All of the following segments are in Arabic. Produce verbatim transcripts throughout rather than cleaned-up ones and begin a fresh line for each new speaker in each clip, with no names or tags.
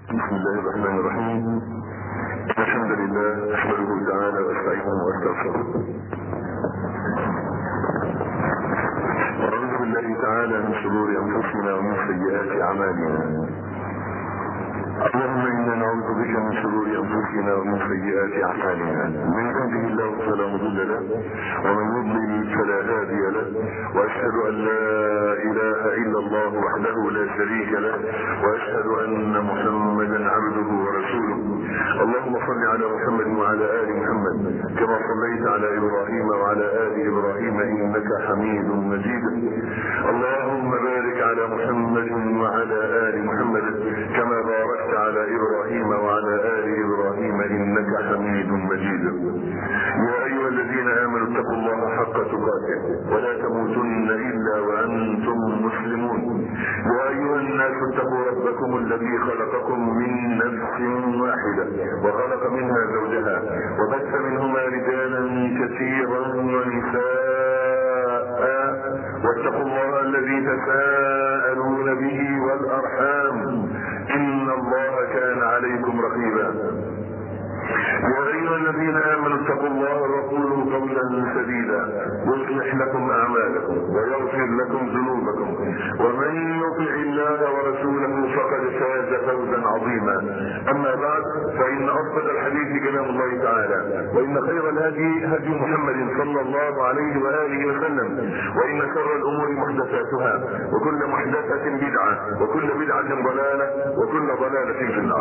بسم الله الرحمن الرحيم. الحمد لله احمده تعالى واستعينه واستغفره ونعوذ بالله تعالى من شرور انفسنا ومن سيئات اعمالنا. اللهم انا نعوذ بك من شرور انفسنا ومن سيئات اعمالنا، من يهده الله فلا مضل له ومن يضلل فلا هادي له، واشهد ان لا اله الا الله وحده لا شريك له، واشهد ان محمدا عبده ورسوله. اللهم صل على محمد وعلى ال محمد كما صليت على ابراهيم وعلى ال ابراهيم انك حميد مجيد. اللهم بارك على محمد وعلى ال محمد كما باركت على ابراهيم وعلى ال ابراهيم انك حميد مجيد. يا ايها الذين امنوا اتقوا الله حق تقاته ولا تموتن الا وانتم مسلمون. يا ايها الناس اتقوا ربكم الذي خلقكم من نفس واحده وخلق منها زوجها وبث منهما رجالا كثيرا ونساء، واتقوا الله الذي تساءلون به والارحام ان الله كان عليكم رقيبا. يا ايها الذين امنوا اتقوا الله وقولوا قولا سديدا يصلح لكم اعمالكم ويغفر لكم ذنوبكم، ومن يطع الله ورسوله فقد فاز فوزا عظيما. اما بعد، فان اصدق الحديث كلام الله تعالى، وان خير الهدي هدي محمد صلى الله عليه واله وسلم، وان شر الامور محدثاتها، وكل محدثه بدعه، وكل بدعه ضلاله، وكل ضلاله في النار.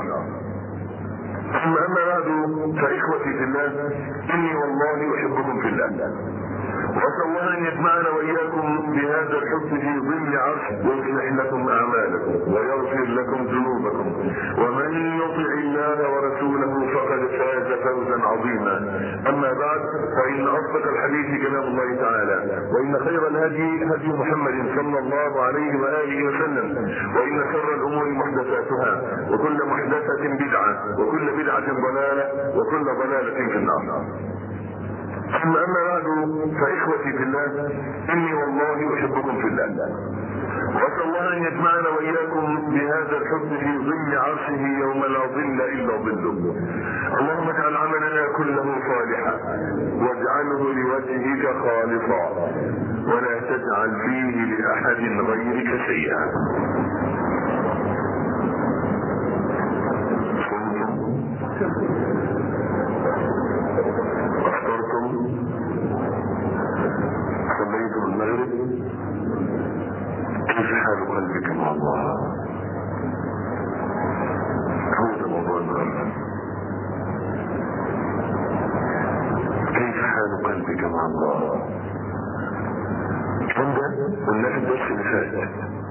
ثم اما بعد، فاخوتي في الله، اني والله احبكم في الله، واسال الله ان يجمعنا واياكم بهذا الحب في ظل عرشه، ويصلح لكم اعمالكم ويغفر لكم ذنوبكم، ومن يطع الله ورسوله فقد فاز فوزا عظيما. اما بعد، فان اصدق الحديث كلام الله تعالى، وان خير الهدي هدي محمد صلى الله عليه واله وسلم، وان شر الامور محدثاتها، وكل محدثه بدعه، وكل بدعه ضلاله، وكل ضلاله في النار. ثم اما بعد، فاخوتي في الله، اني والله احبكم في الله، واسال الله ان يجمعنا واياكم بهذا الحب في ظل عرشه يوم لا ظل الا ظله. اللهم اجعل عملنا كله صالحا واجعله لوجهك خالصا، ولا تجعل فيه لاحد غيرك شيئا. صليتم المغرب، كيف حال قلبك مع الله؟ هذا موضوع النهارده. كيف حال قلبك مع الله؟ عند قلنا في الدرس اللي فات،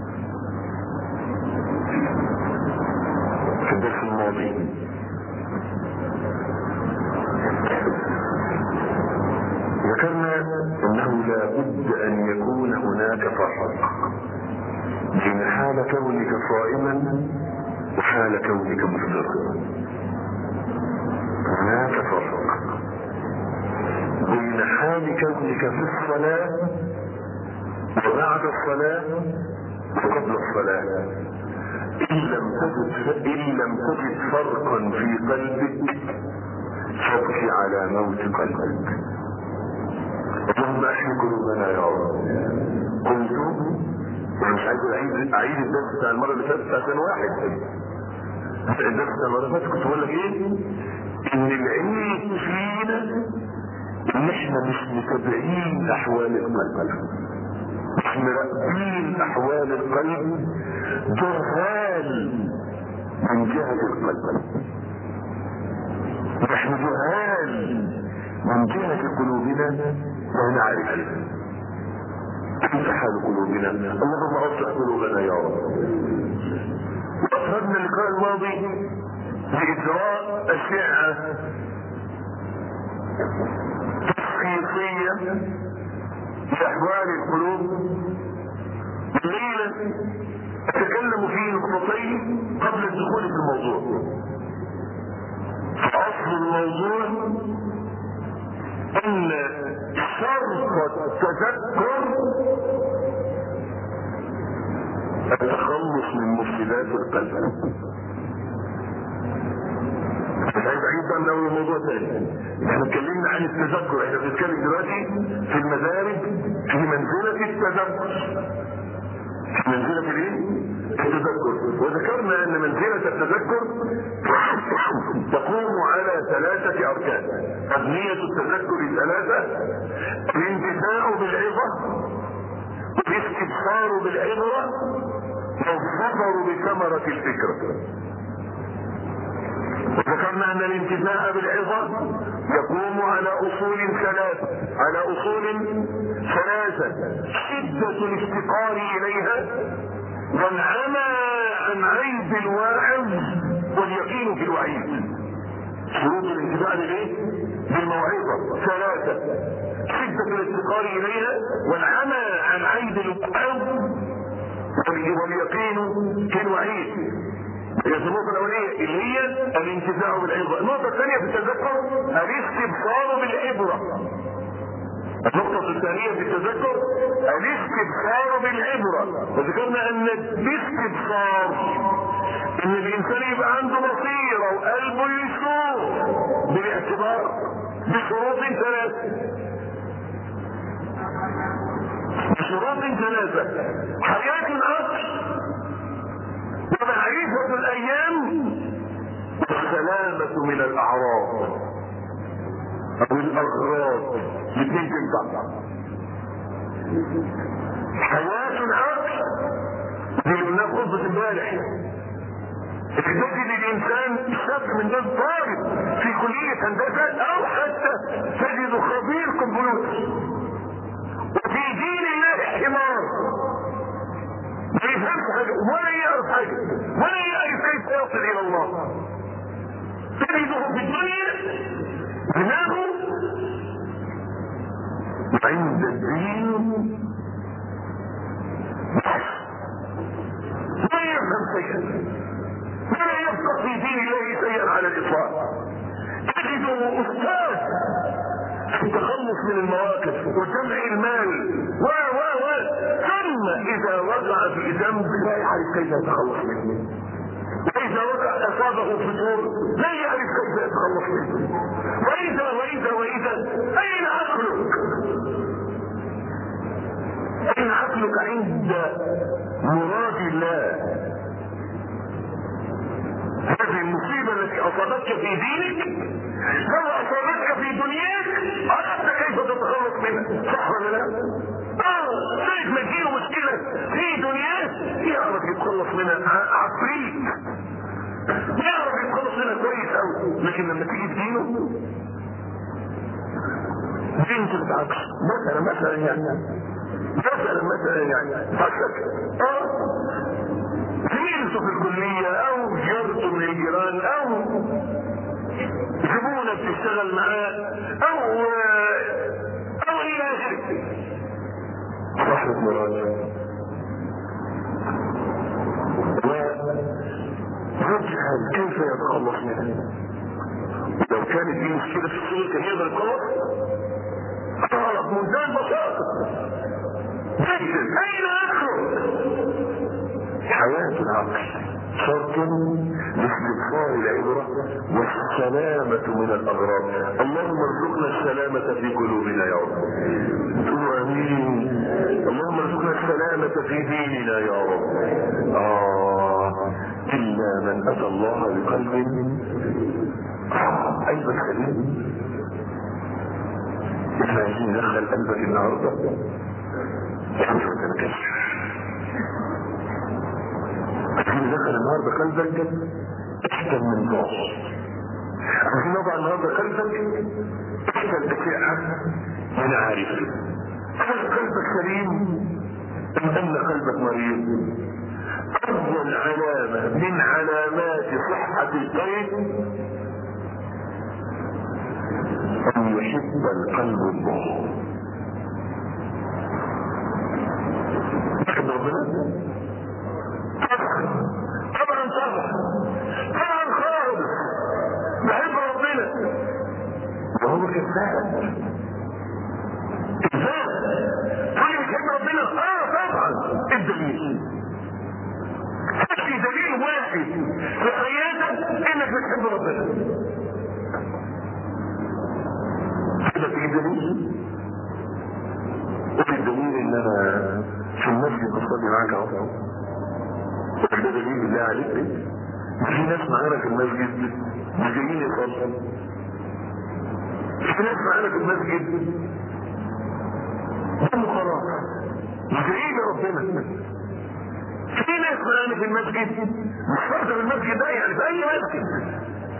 في الدرس الماضي، ذكرنا انه لا بد ان يكون هناك فرق بين حال كونك صائما وحال كونك مفطرا. هناك فرق بين حال كونك في الصلاة وبعد الصلاة وقبل الصلاة. ان لم تجد ان لم تجد فرقا في قلبك فابكي على موت قلبك. اللهم احيي قلوبنا يا رب. قلت مش عايز اعيد اعيد الدرس بتاع المره اللي فاتت عشان واحد الدرس بتاع المره اللي فاتت كنت بقول لك ايه؟ ان العيب فينا ان احنا مش متابعين احوال القلب، مش مراقبين احوال القلب، جهال من جهه القلب. نحن جهال من جهه قلوبنا لا نعرف كيف حال قلوبنا. اللهم اصلح قلوبنا يا رب. واخذنا اللقاء الماضي باجراء اشعه تشخيصيه لاحوال القلوب. الليله اتكلم في نقطتين قبل الدخول في الموضوع. اصل الموضوع ان شرط التذكر التخلص من مفسدات القلب. من اول موضوع ثاني. احنا اتكلمنا عن التذكر، احنا بنتكلم دلوقتي في المدارج في منزلة التذكر. في منزلة الايه؟ التذكر. وذكرنا ان منزلة التذكر تقوم على ثلاثة اركان. ابنية التذكر ثلاثة: الانتفاع بالعظة، والاستبصار بالعبرة، والظفر بثمرة الفكرة. وذكرنا ان الانتفاع بالعظة يقوم على اصول ثلاثة على اصول ثلاثة: شدة الافتقار اليها، والعمى عن عيب الواعظ، واليقين في الوعيد. شروط الانتفاع بالايه؟ بالموعظة ثلاثة: شدة الافتقار اليها، والعمى عن عيب الواعظ، واليقين في الوعيد. هي النقطة الأولية اللي هي الانتفاع بالعبرة. النقطة الثانية في التذكر الاستبصار بالعبرة. النقطة الثانية في التذكر الاستبصار بالعبرة. وذكرنا أن الاستبصار إن الإنسان يبقى عنده بصيرة وقلبه يشوف بالاعتبار بشروط ثلاثة. بشروط ثلاثة: حياة العقل، ومعرفة الأيام، والسلامة من الأعراض أو الأغراض. الاثنين تنفع. حياة العقل دي اللي قلناها في خطبة امبارح. تجد الإنسان شاب من دول طالب في كلية هندسة أو حتى تجد خبير كمبيوتر، وفي دين الله حمار ما يفهمش حاجة ولا يعرف حاجة ولا يعرف كيف يصل إلى الله. تجده في الدنيا دماغه عند الدين لا يفهم شيئا ولا يفقه في دين الله شيئا على الإطلاق. تجده أستاذ في التخلص من المواقف وجمع المال و و و ثم إذا وقع في ذنب لا يعرف كيف يتخلص منه، وإذا وقع أصابه فتور لا يعرف كيف يتخلص منه، وإذا وإذا وإذا أين عقلك؟ أين عقلك عند مراد الله؟ هذه المصيبة التي أصابتك في دينك لو أصابتك في دنياك عرفت كيف تتخلص منها، صح ولا لا؟ اه سيد ما تجيله مشكلة في دنياه يعرف يتخلص منها عفريت، يعرف يتخلص منها كويس أوي. لكن لما تيجي تدينه دين تتعكس. مثلا مثلا يعني مثلا مثلا يعني فكك اه زميلته في الكلية او جارته من الجيران او زبونة بتشتغل معاه او او الى اخره. رحمة مراد ويجهل كيف يتخلص منها. لو كانت دي مشكلة في الشغل كان يقدر يتخلص تعرف منتهى البساطة جدا. اين اخرج؟ حياة العقل شرط لاستبصار العبرة والسلامة من الأغراض. اللهم ارزقنا السلامة في قلوبنا يا رب. قولوا آمين. اللهم ارزقنا السلامة في ديننا يا رب. آه إلا من أتى الله بقلب آه قلبك سليم. احنا عايزين ندخل قلبك النهارده يعني شو تنكش عايزين ندخل النهارده قلبك احسن من ضعف. عايزين نضع النهارده قلبك احسن اشياء من عارف. هل قلبك سليم ام ان قلبك مريض؟ اول علامه من علامات صحه القلب ان يحب القلب الله. يحب ربنا طبعا طبعا طبعا طبعا خالص بحب ربنا وهو كذاب كذاب. كل بتحب ربنا اه طبعا. الدليل هاتي دليل واحد في حياتك انك بتحب ربنا. في ناس معانا في المسجد مش جايين يصلوا، في ناس معانا في المسجد هم خلاص مش جايين لربنا، في ناس معانا في المسجد مش شرط في المسجد ده، يعني في اي مسجد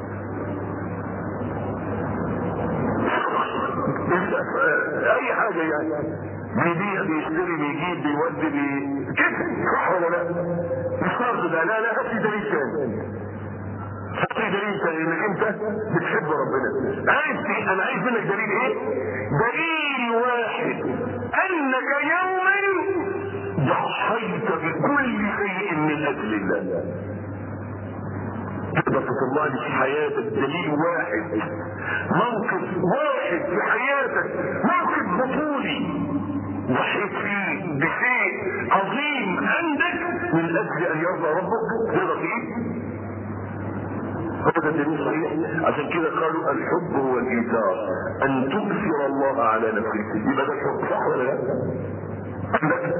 اي حاجه يعني بيبيع بيشتري بيجيب بيودي بي كده، صح ولا لا؟ مش شرط ده، لا لا هات لي دليل تاني، هات لي دليل تاني انك انت بتحب ربنا. عايز انا عايز منك دليل ايه؟ دليل واحد، انك يوما ضحيت بكل شيء من اجل الله. تقدر تطلع لي في حياتك دليل واحد، موقف واحد في حياتك، موقف بطولي ضحيت فيه بشيء عظيم عندك من اجل ان يرضى ربك؟ تقدر فيه؟ هذا دليل صحيح. عشان كده قالوا الحب هو الايثار، ان تؤثر الله على نفسك. يبقى ده الحب، صح ولا لا؟ عندك؟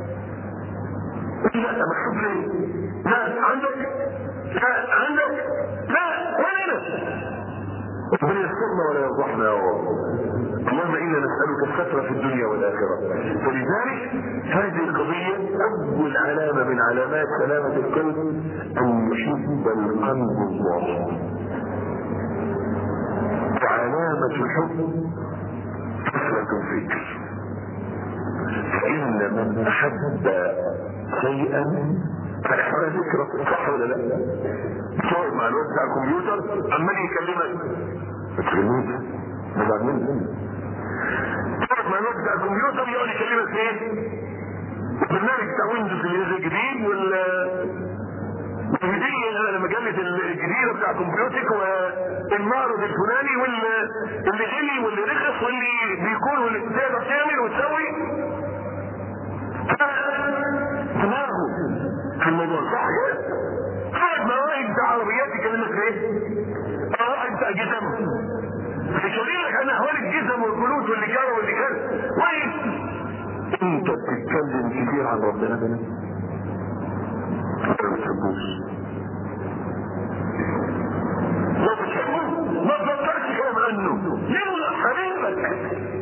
لا مكتوب ليه؟ لا عندك؟ لا عندك؟ لا ولا انا. ربنا يسترنا ولا يفضحنا يا رب. اللهم انا نسالك الستر في الدنيا والاخره. فلذلك هذه القضيه اول علامه من علامات سلامه القلب ان يحب القلب الله. وعلامه الحب كثره الذكر، فان من احب شيئا فاحنا ذكره، صح ولا لا؟ تقعد مع الواد بتاع الكمبيوتر عمال يكلمك ما تكلموش مزعل منك. تقعد مع الواد بتاع الكمبيوتر يقعد يكلمك في ايه؟ البرنامج بتاع ويندوز اللي نزل جديد، وال الهديه المجله الجديده بتاع كمبيوتك، والمعرض الفلاني، واللي غلي واللي رخص واللي بيكون واللي تقدر تعمل وتسوي. دماغه في الموضوع، صح كده؟ قاعد مع واحد بتاع عربيات يكلمك في ايه؟ اه واحد بتاع جزم يكلمك عن احوال الجزم والجلود واللجاره واللجان، واحد انت بتتكلم كتير عن ربنا ما بتحبوش. لو بتحبه ما تفكرش كلام عنه، يلا حبيبك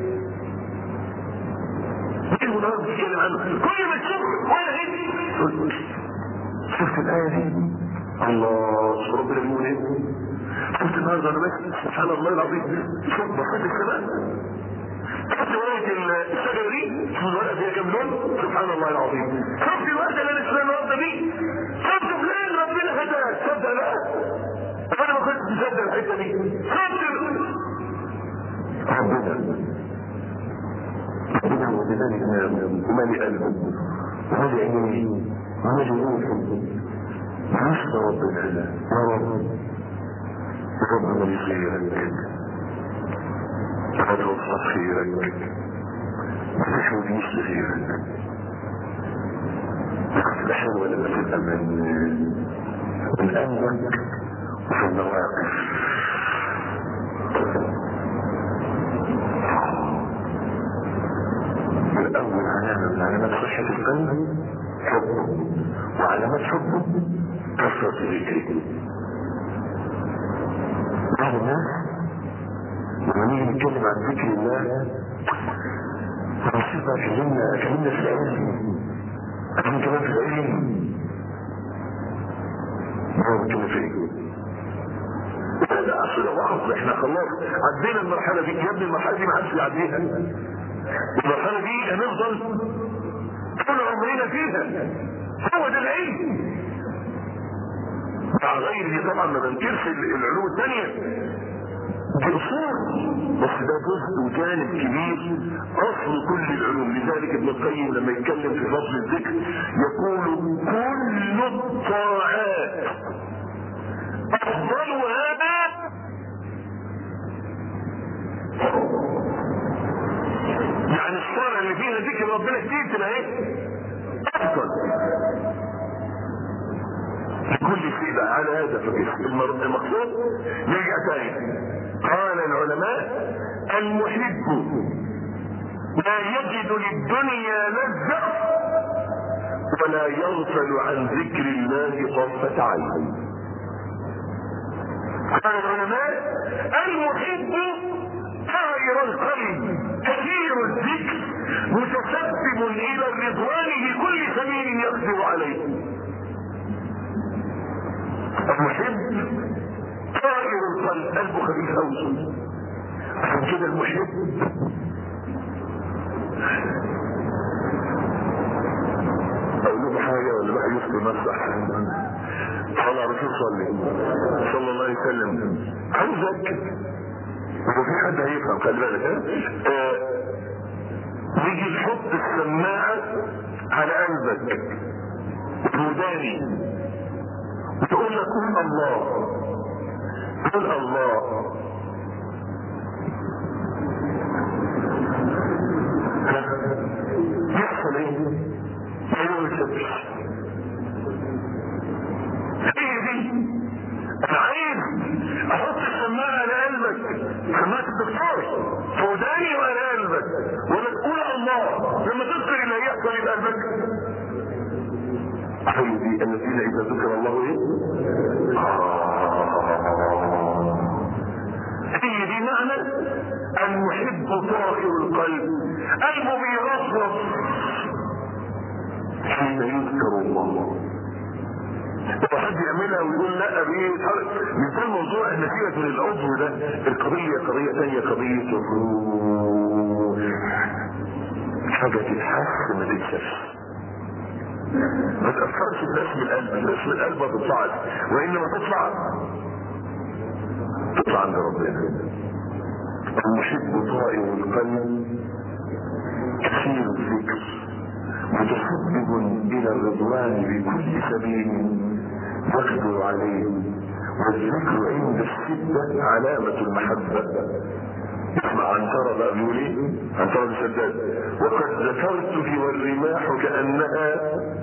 ليه النهارده بتتكلم عنه؟ كل ما تشوف واحد شفت الآية دي؟ الله شوف ربنا بيقول ايه؟ شفت النهارده انا بس سبحان الله العظيم، شوف بسيط السماء، شفت ورقة الشجرة دي؟ شوف الورقة فيها كام لون؟ سبحان الله العظيم. شفت الورقة اللي انا شفتها النهارده دي؟ شفت فلان ربنا هداك، تصدق لا؟ انا ما كنتش مصدق الحتة دي. شفت ربنا ربنا هو بذلك ومالي قلبه ومالي عينيه ومالي روحه عشت ربنا يا رب. ربنا يخيرك وقد وصف خيرك مفيش وديش لخيرك. بس حلوة لما تبقى من من قلبك وفي المواقف. من أول علامة من علامات صحة القلب حبه، وعلامات حبه كثرة ذكره. بعض الناس لما نيجي نتكلم عن ذكر الله ونصيبها كلمنا كلمنا في العلم، أكلم كمان في العلم ما بكلم في ايه؟ هذا أصل وعظ، احنا خلاص عدينا المرحلة دي يا ابني، المرحلة دي ما حدش يعديها. المرحلة دي هنفضل طول عمرنا فيها، هو ده العلم. مع غيره طبعا ما بنكرش العلوم الثانية دي اصول، بس ده جزء وجانب كبير اصل كل العلوم. لذلك ابن القيم لما يتكلم في فضل الذكر يقول كل الطاعات افضلها يعني الصلاة اللي فيها ذكر ربنا كتير تبقى ايه؟ افضل كل شيء بقى على هذا فكر. المقصود نرجع تاني، قال العلماء المحب لا يجد للدنيا لذة ولا يغفل عن ذكر الله طرفة عين. قال العلماء: المحب طائر القلب كثير الذكر متسبب الى الرضوان بكل سبيل يقدر عليه. المحب طائر القلب، قلبه خفيف قوي، عشان كده المحب اقول لكم حاجه ولا بقى يسكت مسح صلى الرسول صلى صلى الله عليه وسلم. عايزك وفي حد هيفهم، خلي بالك ها. نيجي نحط السماعه على قلبك وداني وتقول لك قول الله، قول الله، يحصل ايه؟ ما يوصلش. هي دي انا عايز احط السماعه على قلبك، سماعه الدكتور في وداني وعلى قلبك، ولا تقول الله لما تذكر اللي هيحصل يبقى قلبك. هي دي الذين اذا ذكر الله ايه؟ هي دي معنى المحب طائر القلب، قلبه بيرفرف حين يذكر الله. واحد يعملها ويقول لا بيه مش ده الموضوع، النتيجه من العضو ده القضيه قضيه ثانيه، قضيه الروح، حاجه تتحس ما تنساش، ما تاثرش برسم القلب، رسم القلب ما تطلعش، وانما تطلع تطلع عند ربنا. المحب طائر القلب كثير الذكر متسبب الى الرضوان بكل سبيل يقدر عليه، والذكر عند الشدة علامة المحبة. اسمع عنترة بقى بيقول ايه؟ عنترة بن شداد: وقد ذكرتك والرماح كأنها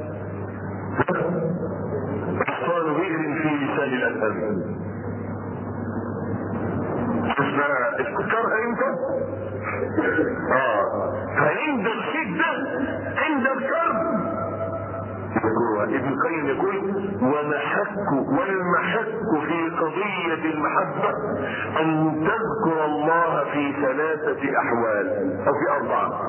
أحصان بئر في لسان الأسد. اسمع افتكرها امتى؟ اه فعند الشدة عند الكرب. ابن القيم يقول: ومحك والمحك في قضية المحبة أن تذكر الله في ثلاثة أحوال أو في أربعة.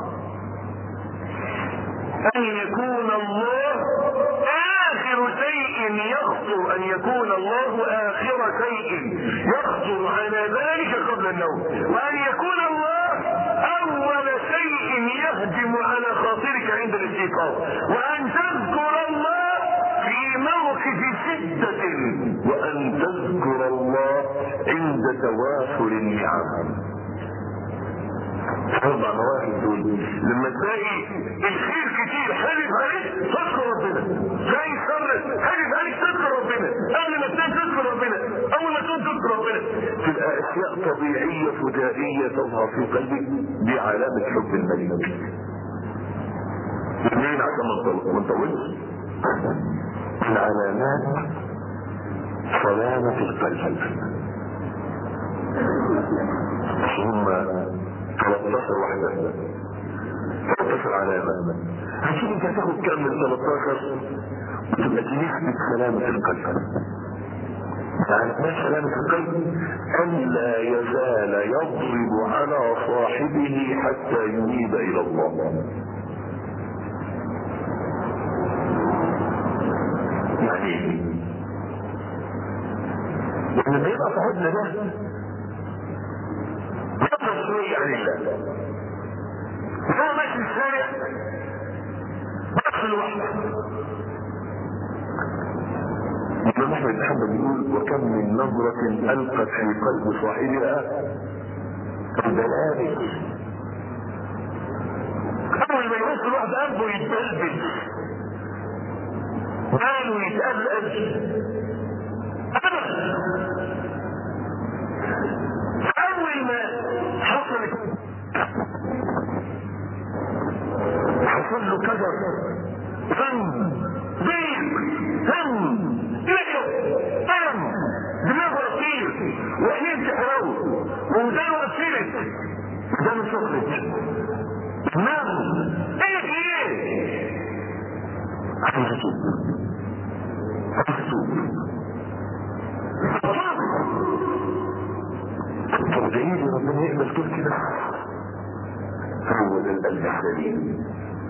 أن يكون الله آخر شيء يخطر، أن يكون الله آخر شيء يخطر على ذلك قبل النوم، وأن يكون الله أول شيء يهجم على خاطرك عند الاستيقاظ، وأن تذكر الله في موقف شدة، وأن تذكر الله عند توافر النعم. اربع مواقف دول لما تلاقي الخير كتير حلف عليك تذكر ربنا، تلاقي شر حلف عليك تذكر ربنا، قبل ما تنام تذكر ربنا، اول ما تقوم تذكر ربنا، تبقى اشياء طبيعيه فجائيه تظهر في قلبك، دي علامه حب الملك. اثنين عشان ما نطولش، من علامات سلامه القلب ثم ثلاثة عشر واحدة، ثلاثة عشر علامة. هتشوف انت هتاخد كام من ثلاثة عشر وتبقى دي نسبة سلامة القلب. يعني ما سلامة القلب؟ أن لا يزال يضرب على صاحبه حتى ينيب إلى الله. يعني لما يبقى صاحبنا ده يقدر شوية عن الله، هو ماشي الشارع بس لوحده. الإمام أحمد بن حنبل يقول: وكم من نظرة ألقت في قلب صاحبها البلابل. أول ما يبص الواحد قلبه يتبلبل، باله يتقلقل أبدا. أول ما حصلت حصل له كدر، ذنب، ضيق، هم، نشر، ألم، دماغه رصير، وعينيه تحرقه، ودانه قفلت، ودانه سخرت، دماغه ايه ايه؟ عايز اتوب عايز اتوب طب دعيلي ربنا يقبل طول كده. هو ده القلب السليم.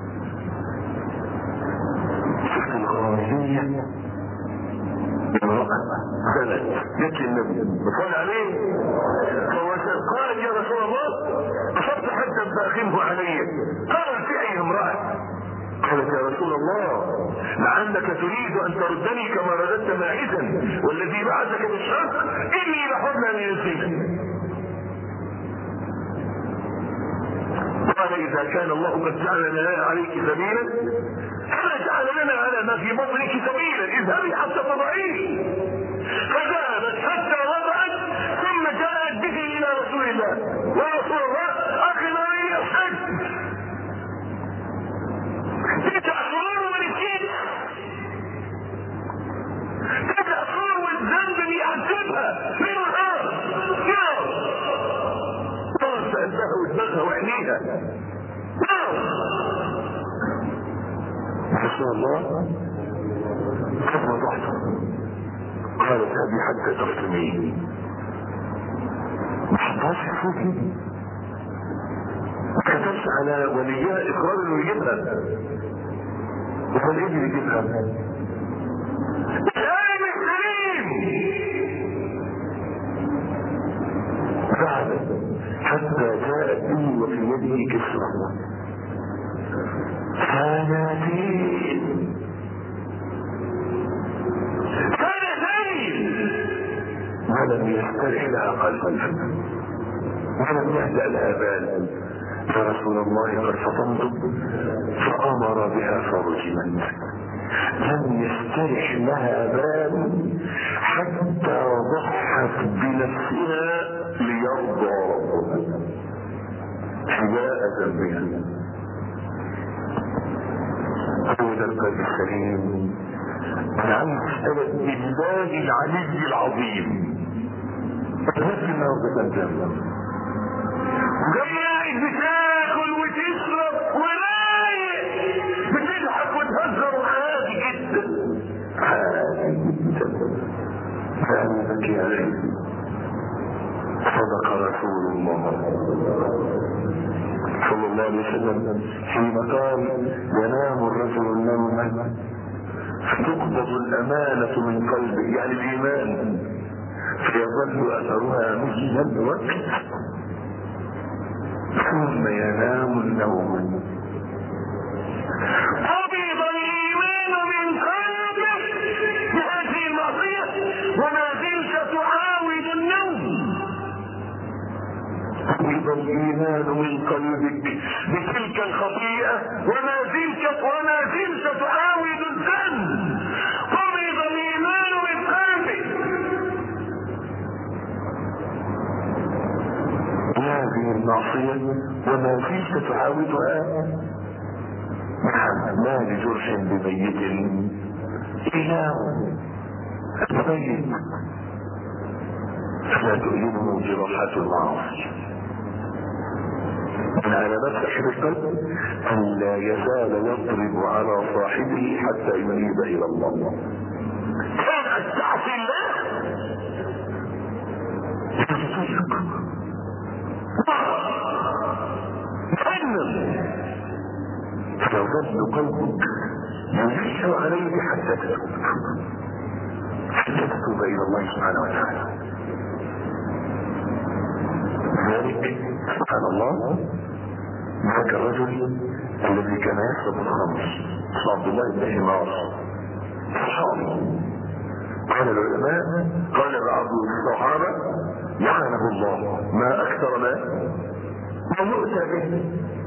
شفت الغرامية امرأة سنة جت النبي بصلي عليه قالت يا رسول الله أصبت حدا فأخمه علي. قال في أي امرأة؟ قالت يا رسول الله لعلك تريد أن تردني كما رددت ماعزا والذي بعثك بالشرق إني لحبنا من الزنا. قال إذا كان الله قد جعل لنا عليك سبيلا فلا جعل لنا على ما في بطنك سبيلا اذهبي حتى تضعيه. فذهبت حتى وضعت ثم جاءت به إلى رسول الله. يا رسول الله أخبرني الحج تسع شهور ونسيت تسع شهور والذنب بيعذبها من الأرض نار نار سألتها ودماغها وعينيها نار. رسول الله كما ضحت قالت أبي حتى ترسميه ما حطاش فوقي ما كتبش على وليها إقرار إنه يجيبها. وقال إيه اللي يجيبها؟ الآن السليم فعلا حتى جاءت به وفي يده كسرة سنتين سنتين ولم يسترح لها قلبا ولم يهدأ لها بال. يا رسول الله قد فطنت فأمر بها فرجمت. لم يسترح لها بال حتى ضحت بنفسها ليرضى ربها حياء ذنبها. هو ده القلب السليم. انا عايز اسالك بالله العلي العظيم نفس النهارده الجنه وجاي بتاكل وتشرب ورايق بتضحك وتهزر عادي جدا عادي جدا. فعلا يا علي صدق رسول الله صلى الله عليه وسلم حين قال ينام الرجل نوما فتقبض الأمانة من قلبه يعني الإيمان فيظل أثرها مثل الوقت ثم ينام النوم قبض الإيمان من قلبه بهذه المعصية وما زلت تعاود النوم. قبض الإيمان من قلبك بتلك الخطيئة وما زلت وما زلت تعاود الذنب. قبض الإيمان من قلبك. هذه المعصية وما زلت تعاودها ما لجرح بميت إله الميت فلا تؤلمه جراحات المعاصي. من علامات سحر القلب أن لا يزال يضرب على صاحبه حتى ينيب إلى الله. كان تعصي الله تصدق فنم فيظل قلبك يلح عليك حتى تتوب حتى تتوب إلى الله سبحانه وتعالى. ذلك سبحان الله ذاك الرجل الذي كان يشرب الخمر عبد الله بن حمار صحابي. قال العلماء قال بعض الصحابة لعنه الله ما أكثر ما ما يؤتى به.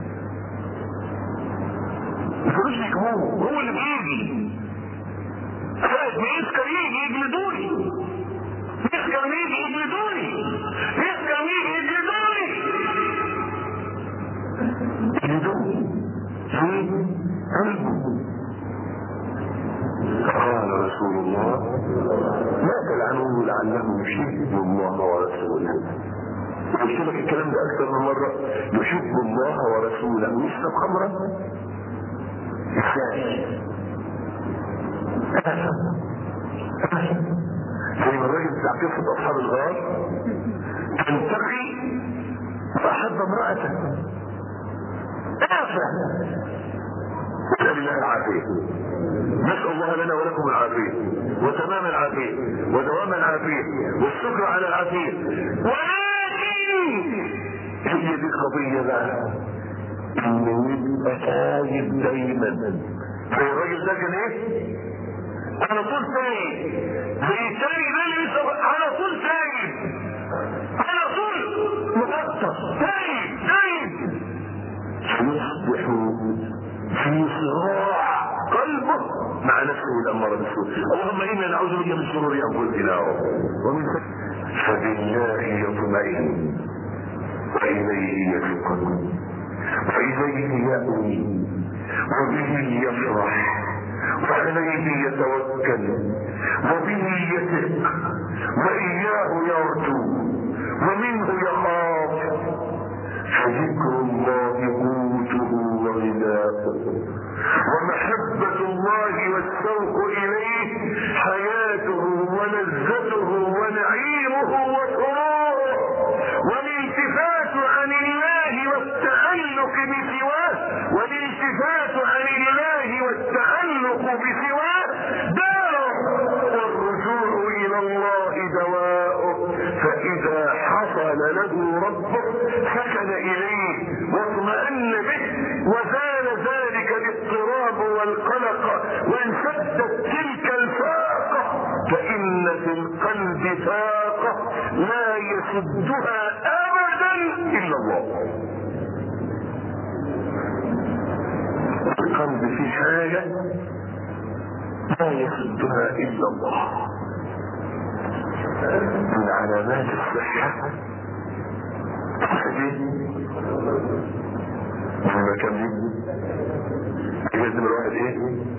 مش هو هو اللي بيجي ساعة ما يسكر يجي يجلدوني يسكر يجي يجلدوني يسكر يجي يجلدوني يجلدوني في قلبه. قال رسول الله لا تلعنوه لعله يحب الله ورسوله. قلت لك الكلام ده اكثر من مرة. يحب الله ورسوله ويشرب خمرا الثاني زي ما الراجل بتاع قصة اصحاب الغار كان تقي فاحب امرأته آفة. نسأل الله العافية، نسأل الله لنا ولكم العافية وتمام العافية ودوام العافية والشكر على العافية. ولكن هي دي القضية بقى، انه يبقى تايب دايما. زي الراجل ده كان ايه؟ على طول تايب، زي التاني ده اللي لسه على طول تايب، على طول مغطى تايب تايب، يصبح في صراع قلبه مع نفسه الاماره بالسوء. اللهم انا نعوذ بك من شرور انفسنا ومن فبالله يطمئن واليه يفقد واليه يأوي وبه يفرح وعليه يتوكل وبه يثق واياه يرجو ومنه يخاف. فذكر الله قوته وغذاؤه ومحبة الله والشوق إليه حياته ونزته ونعيمه وسروره، والالتفات عن الله والتعلق بسواه والالتفات عن الله والتعلق بسواه داء، والرجوع إلى الله دواءه. فإذا حصل له ربه سكن إليه واطمأن به وزال ذلك الاضطراب والقلق وانسدت تلك الفاقة، فإن في القلب فاقة لا يسدها أبدا إلا الله. القلب في حاجة لا يسدها إلا الله. من علامات الصحة لما كان يجزم الواحد ايه؟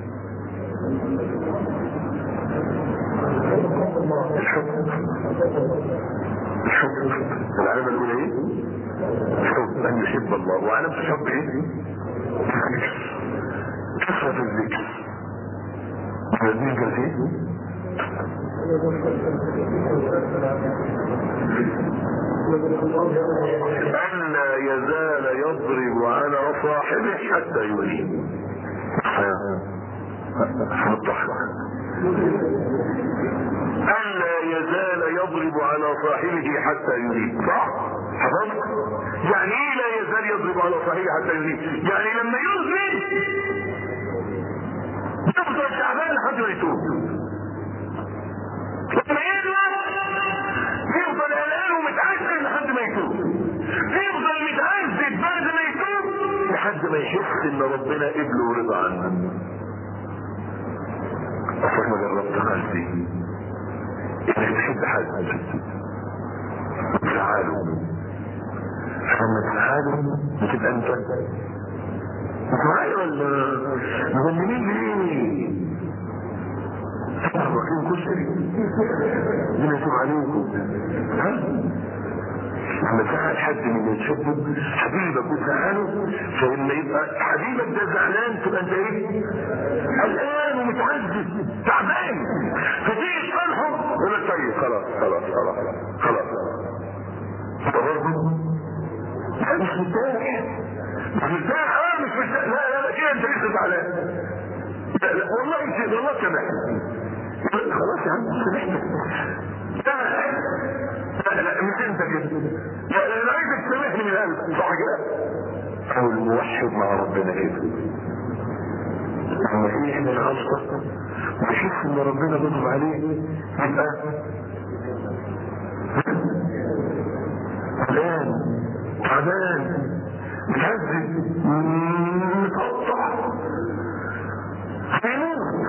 الحب. الحب العلامة الأولى ايه؟ الحب، أن يحب الله. وعلامة الحب ايه؟ كثرة الذكر. الذكر ايه؟ ألا يزال يضرب على صاحبه حتى يوليه. ألا يزال يضرب على صاحبه حتى يوليه. صح؟ حفظت؟ يعني ايه لا يزال يضرب على صاحبه حتى يوليه؟ يعني لما يذنب يفضل تعبان لحد ما يتوب. لما يغلط يفضل قلقان ومتعذب لحد ما يتوب، يفضل متعذب بعد ما يتوب لحد ما يحس ان ربنا قبله ورضى عنه. اصلا ما جربتهاش دي، انك تحب حد وتزعله، فلما تزعله بتبقى انت معايا ولا مغنمين ليه؟ واكلين كشري من يتوب عليكم. ها؟ لما تزعل حد من اللي تحبه حبيبك وتزعله، فلما يبقى حبيبك ده زعلان تبقى انت ايه؟ قلقان ومتعذب تعبان، فتيجي تصالحه يقول لك طيب خلاص خلاص خلاص خلاص برضه مش مرتاح مش مرتاح اه مش مرتاح. لا لا لا كده انت لسه زعلان. لا لا والله انت والله سامحني خلاص يا عم سامحتك. لا لا مش انت كده. لا لا انا عايزك تسامحني من قلبك صح كده. او الموحد مع ربنا كده لما فيه من الخلطة ويحس ان ربنا غضب عليه يبقى قلقان تعبان متعذب متقطع هيموت.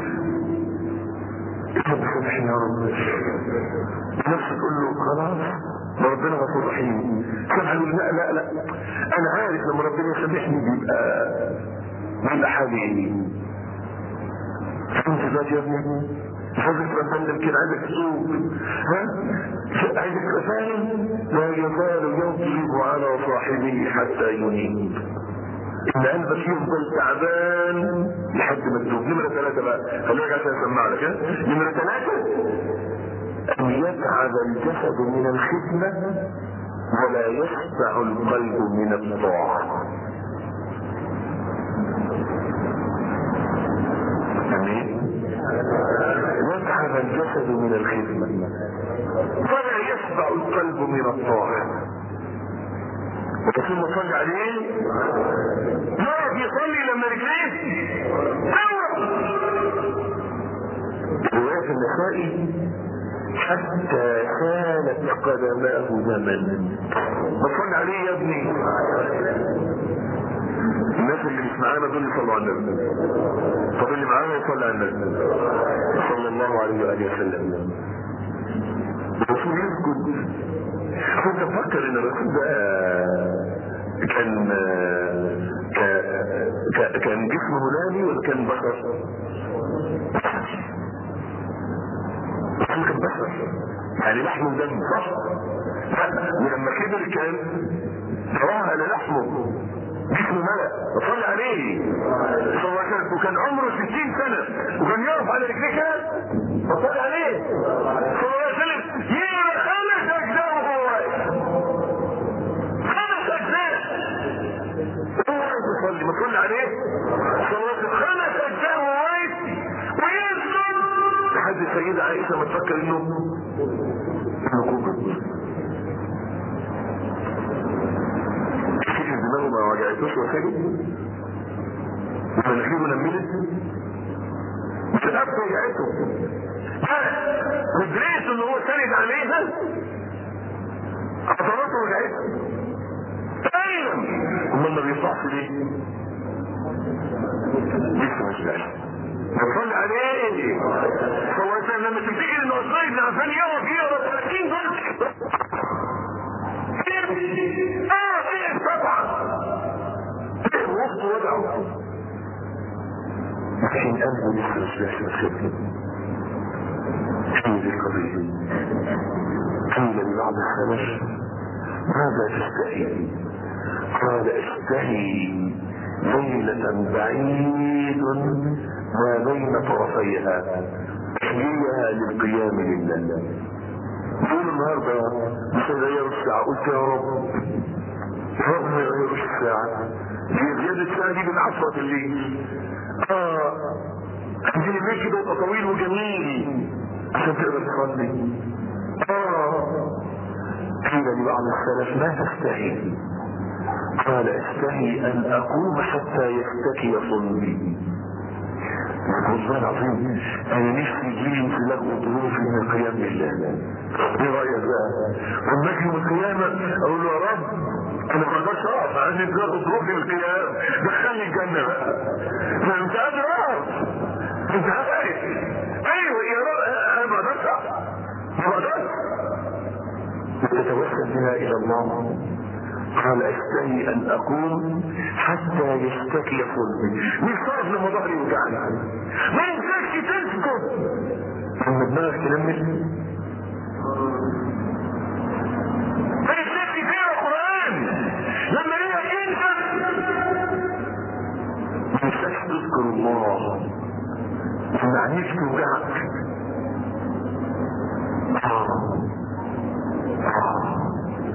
رب سامحني يا رب. نفسك تقول له خلاص ربنا غفور رحيم. سامح له لا لا لا انا عارف لما ربنا يسامحني بيبقى بيبقى حالي ايه. انت دلوقتي يا ابني مش عايزك تبقى مبلم كده، عايزك تسوق ها عايزك تبقى فاهم. لا يزال يضرب على صاحبه حتى ينيب. ان قلبك يفضل تعبان لحد ما تدوب. نمرة ثلاثة بقى، خليك عشان اسمع لك. ها نمرة ثلاثة، ان يتعب الجسد من الخدمة ولا يشبع القلب من الطاعة. يتعب الجسد من الخدمة ولا يشبع القلب من الطاعة. ثم صلي عليه يقعد يصلي لما رجليه رواية النسائي حتى كانت قدماه دما. فصلي عليه يا ابني. الناس اللي مش معانا دول يصلوا على النبي. طب اللي معانا يصلي على النبي صلى الله عليه وآله وسلم. الرسول يسجد. كنت افكر ان الرسول ده كان كان جسمه هلالي ولا كان بشر؟ الرسول كان بشر يعني لحمه ودم صح؟ ولما كبر كان تراها للحمه جسمه ملأ. وصلي عليه صلى الله عليه وسلم وكان عمره ستين سنة وكان يقف على رجليه كده. وصلي عليه صلى الله عليه وسلم يقرأ خمس أجزاء وهو واقف. خمس أجزاء وهو واقف يصلي. ما تصلي عليه صلى الله عليه وسلم خمس أجزاء وهو واقف ويسجد لحد السيدة عائشة ما تفكر إنه إنه كبر. دماغه ما وجعتوش وسجد ومناخيره نملت وكتابته وجعته ودريس ان هو سند عليها عضلاته وجعته. ايوه امال ما بيطلعش ليه؟ لسه مش لاقي. بتصلي عليه صلى الله عليه وسلم لما تفتكر انه عثمان بن عفان يقف يقرا ثلاثين جزء طبعا وسط وضعه لكن قلبه لسه مش لاقي الخدمة. هي دي القضية. قيل لبعض السلف ماذا تستحي؟ قال استحي ليلة بعيد ما بين طرفيها تحييها للقيام لله. يقول النهارده مش هيغيروا الساعة. قلت يا رب رغم ما يغيروش الساعة هي زيادة الساعة دي بالعشرة الليل. اه عندنا الليل كده يبقى طويل وجميل عشان تقدر تصلي. اه قيل لبعض السلف ما تستحي؟ قال استحي ان اقوم حتى يفتكي صلبي. والله العظيم انا نفسي يجيلي انفلاق وظروفي من القيام لله. ايه رايك بقى؟ لما اجي يوم القيامه اقول له يا رب انا ما اقدرش اقف عشان انفلاق ظروفي من القيام دخلني الجنه بقى. ما انت قادر اقف انت عارف. ايوه يا رب انا ما اقدرش اقف ما اقدرش. تتوسل بها الى الله. قال استحي ان اقوم حتى يشتكي صلبي. مش صارف لما ظهري يوجعني. ما ينفعش تسكت لما دماغك تلمس. ما ينفعش تقرا قران لما ريقك ينفع. ما ينفعش تذكر الله لما عينيك توجعك. آه. آه.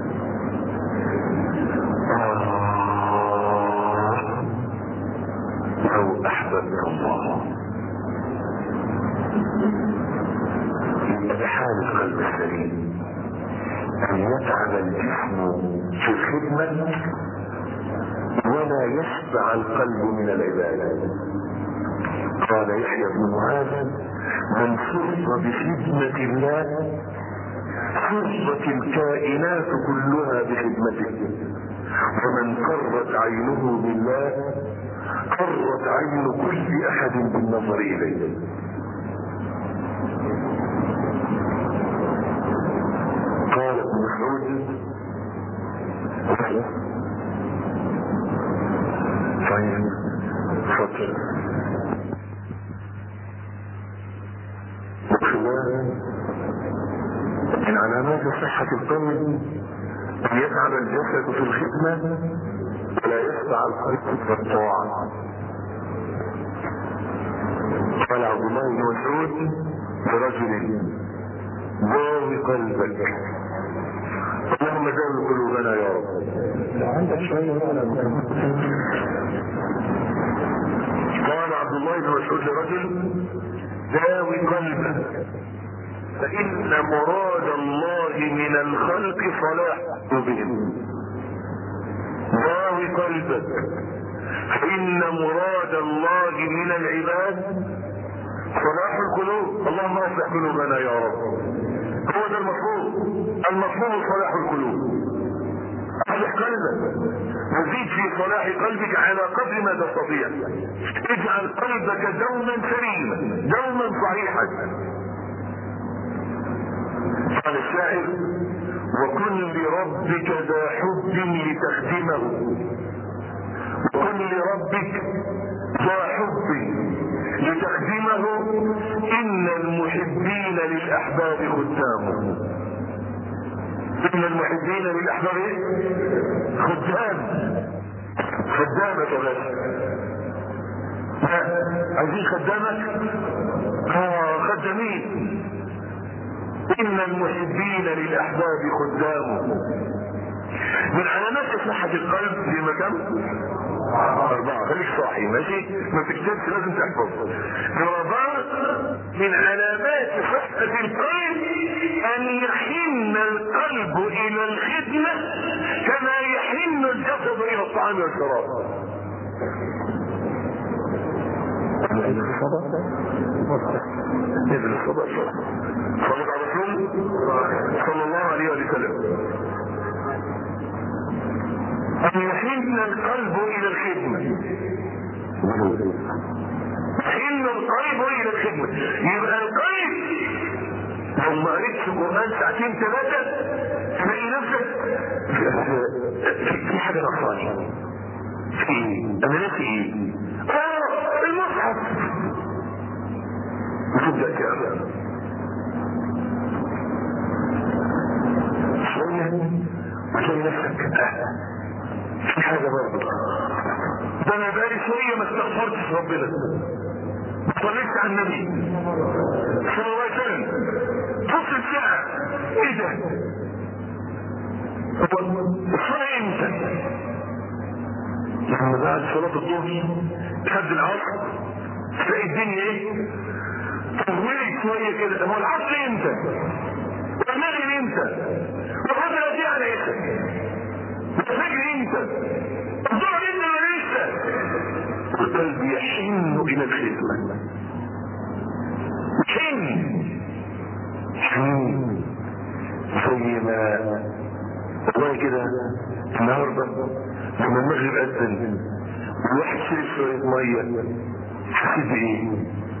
لو احببت الله بحال القلب السليم ان يتعب الجسم في الخدمة ولا يشبع القلب من العبادة. قال يحيى بن معاذ من سر بخدمة الله سرت الكائنات كلها بخدمته ومن قرت عينه بالله قرت عين كل احد بالنظر اليه. قال ابن مسعود طيب فترة من علامات صحة القلب ان يتعب الجسد في الخدمة ولا يسمع القلب والطاعة. قال عبد الله بن مسعود لرجل داوي قلبك، اللهم داوي قلوبنا يا رب.
عندك شوية
قال عبد الله بن مسعود لرجل داوي قلبك فإن مراد الله من الخلق صلاح قلوبهم. داوي قلبك فإن مراد الله من العباد صلاح القلوب. اللهم اصلح قلوبنا يا رب. هو ده المطلوب، المطلوب صلاح القلوب. اصلح قلبك وزيد في صلاح قلبك على قدر ما تستطيع. اجعل قلبك دوما سليما دوما صحيحا. قال الشاعر وكن لربك ذا حب لتخدمه، وكن لربك ذا حب لتخدمه إن المحبين للأحباب خدام. إن المحبين للأحباب خدام. خدامك يا باشا. عايزين خدامك؟ اه خدامين. إن المحبين للأحباب خدام. من علامات صحة القلب في مكان أربعة. خليك صاحي ماشي، ما تكتبش لازم تحفظ. رابعة من علامات صحة القلب أن يحن القلب إلى الخدمة كما يحن الجسد إلى الطعام والشراب.
ابن الصدق
ابن الصدق صلى على رسول صلى الله عليه وسلم. أن يحن القلب إلى الخدمة. يحن القلب إلى الخدمة. يبقى القلب لو ما قريتش القرآن ساعتين ثلاثة تلاقي نفسك في حاجة نقصاني. في ايه؟ أنا ناسي ايه؟ آه المصحف. وتبدأ تقرأ شوية وتلاقي نفسك آه في حاجة برضه. ده انا بقالي شوية ما استغفرتش ربنا، ما صليتش على النبي صلى الله عليه وسلم. نص ساعة ايه ده؟ الصلاة امتى؟ لما بعد صلاة الظهر لحد العصر تلاقي الدنيا ايه؟ تغمري شوية كده. هو العصر امتى؟ والمغرب امتى؟ والفجر دي على ايه؟ الفجر امتى؟ الظهر امتى ولا لسه؟ القلب يحن الى الخدمة. يحن حن زي ما والله كده النهارده لما المغرب اذن الواحد شرب شوية مية حسيت بايه؟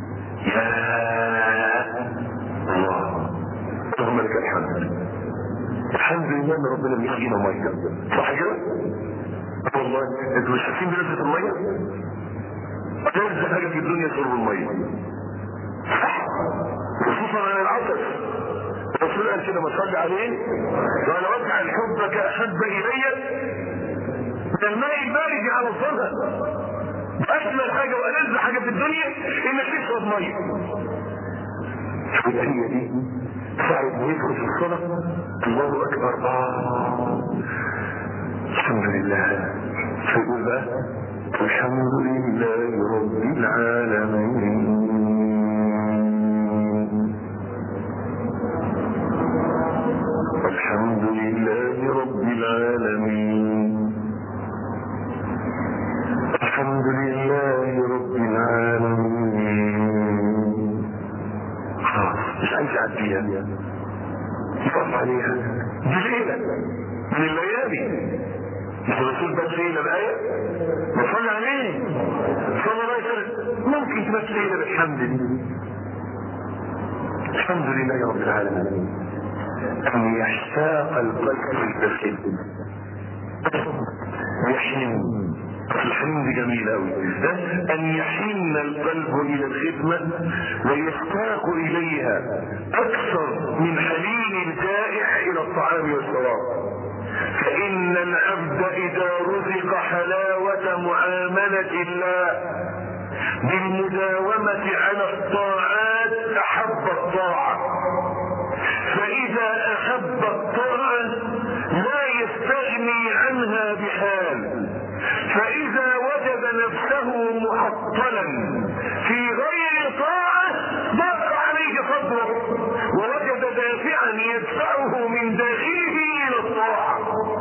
يا الله اللهم لك الحمد. الحمد لله ان ربنا بيسقينا ميه. صح كده؟ والله انتوا مش شايفين بنسبة الميه؟ أجل حاجة في الدنيا شرب الميه. صح؟ خصوصا على العطش. الرسول قال كده ما صلي عليه قال واجعل حبك احب الي من الماء البارد على الظهر. اجمل حاجه والذ حاجه في الدنيا انك تشرب ميه. هي دي ساعد ما يدخل في الصلاه الله اكبر آه. الحمد لله. فيقول بقى الحمد لله رب العالمين. الحمد لله رب العالمين. الحمد لله رب العالمين. خلاص مش عايز اعديها يقف عليها. دي ليلة من الليالي. مش الرسول بات ليلة بآية وصلى عليه صلى الله عليه وسلم. ممكن تبات ليلة بالحمد لله. الحمد لله رب العالمين. أن يشتاق القلب للخدمة يحن. الحمد جميل أوي. أن يحن القلب إلى الخدمة ويشتاق إليها أكثر من حنين الجائع إلى الطعام والشراب. فإن العبد إذا رزق حلاوة معاملة الله بالمداومة على الطاعات أحب الطاعة، فإذا أحب الطاعة لا يستغني عنها بحال، فإذا وجد نفسه معطلا في غير طاعة ضاق عليه صدره ووجد دافعا يدفعه من داخله إلى الطاعة.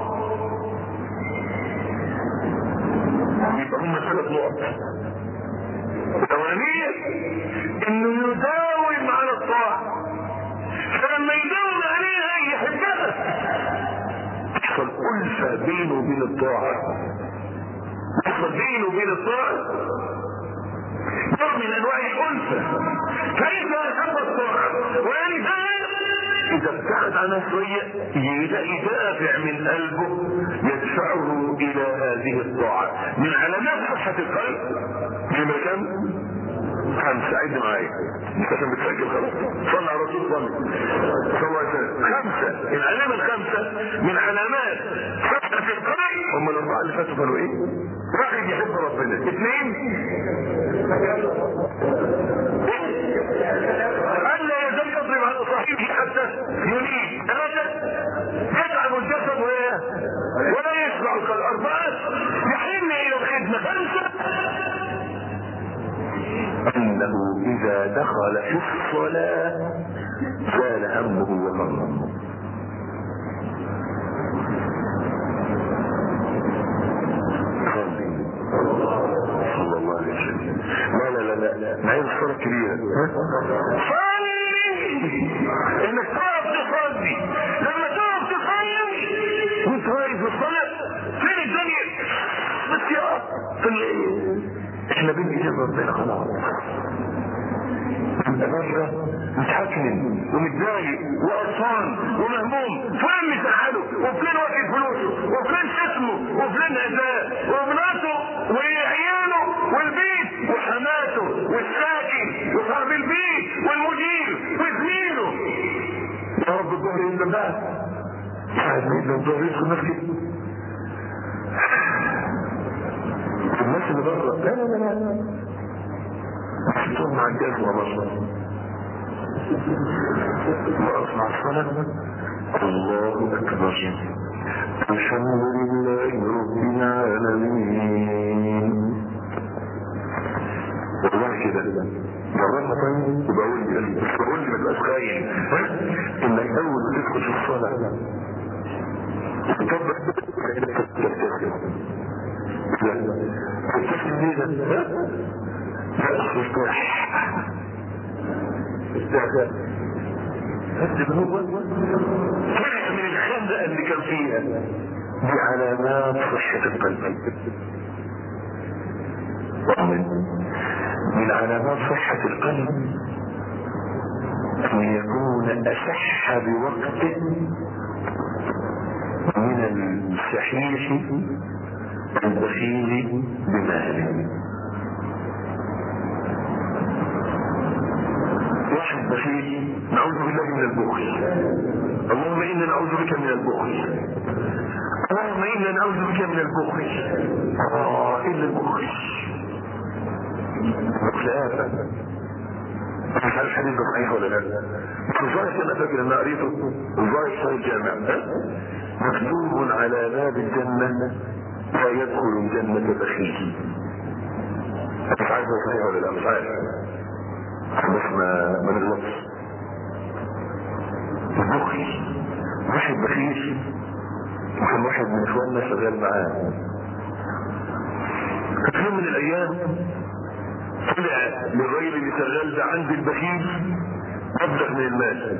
يبقى هم ثلاث نقط. الأولانية إنه يداوم على الطاعة، فلما يداوم عليها يحبها تحصل ألفة بينه وبين الطاعة، تحصل بينه وبين الطاعة نوع من أنواع الألفة. فإذا أحب الطاعة وينفعها إذا ابتعد عنها شوية يلاقي دافع من قلبه يدفعه إلى هذه الطاعة. من علامات صحة القلب من كم؟ خمسة. عد معايا انت عشان بتسجل خلاص. صلى على رسول الله صلى الله عليه وسلم. خمسة. العلامة الخمسة من علامات صحة القلب هم الأربعة اللي فاتوا قالوا إيه؟ واحد يحب ربنا، اثنين ألا يزال يضرب على صاحبه حتى يريد، ثلاثة يتعب الجسد ولا يشبع كالأربعة يحن إلى الخدمة، خمسة أنه إذا دخل في الصلاة زال همه وغمه. صلى الله عليه وسلم. لا لا لا لا معين الصلاة كبيرة. صلي انك تعرف تصلي. لما تعرف تصلي وانت واقف في الصلاة فين الدنيا؟ بس يا في احنا بين ايدين ربنا خلاص. مرة متحكم ومتضايق وقرصان ومهموم، فين مزعله وفين واكل فلوسه وفين اسمه وفين اداه وابناته وعياله والبيت وحماته والساكن وصاحب البيت والمدير وزميله. يا رب الظهر يندم بقى ساعد ما يندم الظهر يدخل مسجد الناس اللي بره. لا لا لا لا تكون مع الجزمة بره وأسمع الصلاة الله أكبر الحمد لله رب العالمين. والله كده جربها طيب وبقول لي بس بقول لي ما تبقاش خاين انك اول ما تدخل في الصلاة تطبق كأنك تبتسم. لا تبتسم ليه ده؟ لا تفتح استعداد هدب هو طلع من الخندق اللي كان فيها. دي علامات صحة القلب. ومن من علامات صحة القلب أن يكون أصح بوقته من الصحيح البخيل بماله. واحد بخيل نعوذ بالله من البخل. اللهم إنا نعوذ بك من البخل. اللهم إنا نعوذ بك من البخل. آه إلا البخل. بخل آفة. مش عارف الحديث ده صحيح ولا لا. الظاهر أنا فاكر إن قريته الظاهر صحيح الجامع. مكتوب على باب الجنة لا يدخل الجنة بخيل. مش عارف هو صحيح ولا لا مش عارف. بس ما ما نغلطش. البخل واحد بخيل وكان واحد من اخواننا شغال معاه. في يوم من الايام طلع للراجل اللي شغال ده عند البخيل مبلغ من المال،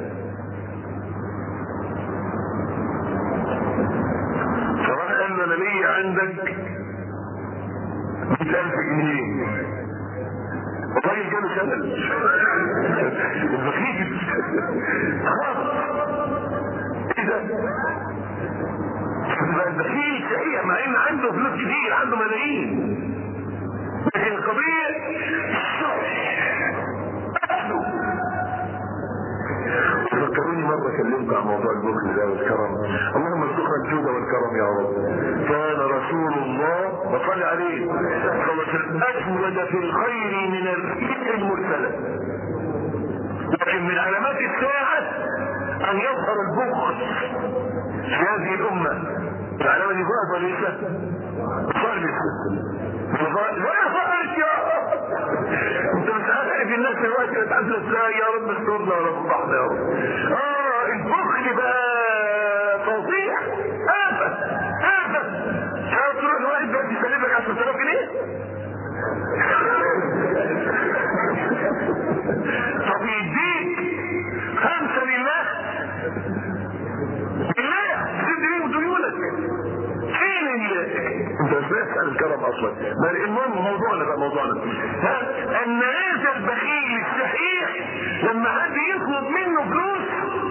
فراح قال له انا ليا عندك مئة ألف جنيه. الراجل جاله شلل البخيل خلاص ايه ده؟ البخيل شقيق مع ان عنده فلوس كتير عنده ملايين، لكن القضية فكروني مرة كلمت عن موضوع البخل ده والكرم. اللهم ارزقنا الجود والكرم عليه صلى الله عليه وسلم اجود في الخير من الريح المرسله. لكن من علامات الساعه ان يظهر البخل في هذه الامه. العلامه دي ظهرت ولا لسه؟ ظهرت. لا ظهرت يا رب. انت مش عارف الناس دلوقتي بتعزل ازاي؟ يا رب استرنا يا رب احنا يا رب. اه البخل بقى فظيع. افه افه. عارف تروح لواحد بقى يسلمك عشرة آلاف جنيه؟ طب يديك خمسة لله بالله تدري وديونك فين انت مش بسأل الكرم اصلا. ما المهم موضوعنا بقى موضوعنا ان هذا البخيل الشحيح لما حد يطلب منه فلوس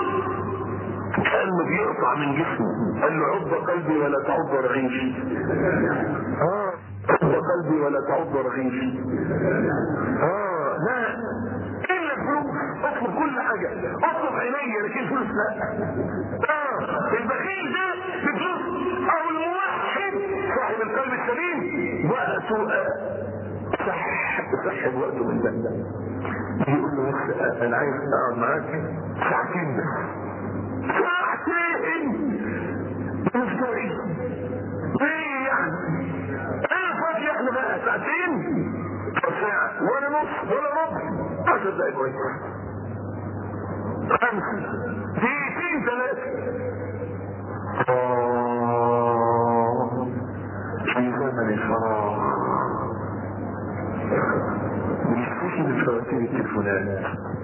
كأنه بيقطع من جسمه. قال له عض قلبي ولا تعض رغيفي. اه عض قلبي ولا تعض رغيفي. اه لا الا الفلوس. اطلب كل حاجه، اطلب عينيا لكن فلوس لا. اه البخيل ده بفلوس. او الموحد صاحب القلب السليم وقته صح صح وقته من ده. يقول له بس انا عايز اقعد معاك ساعتين بس. ساعتين مفتوحين ايه يعني؟ ايه فاضي احنا بقى ساعتين ساعة ولا نص ولا ربع عشر دقايق كويس خمسة دقيقتين ثلاثة. آه في زمن الفراغ بنشتكي من فواتير التليفونات.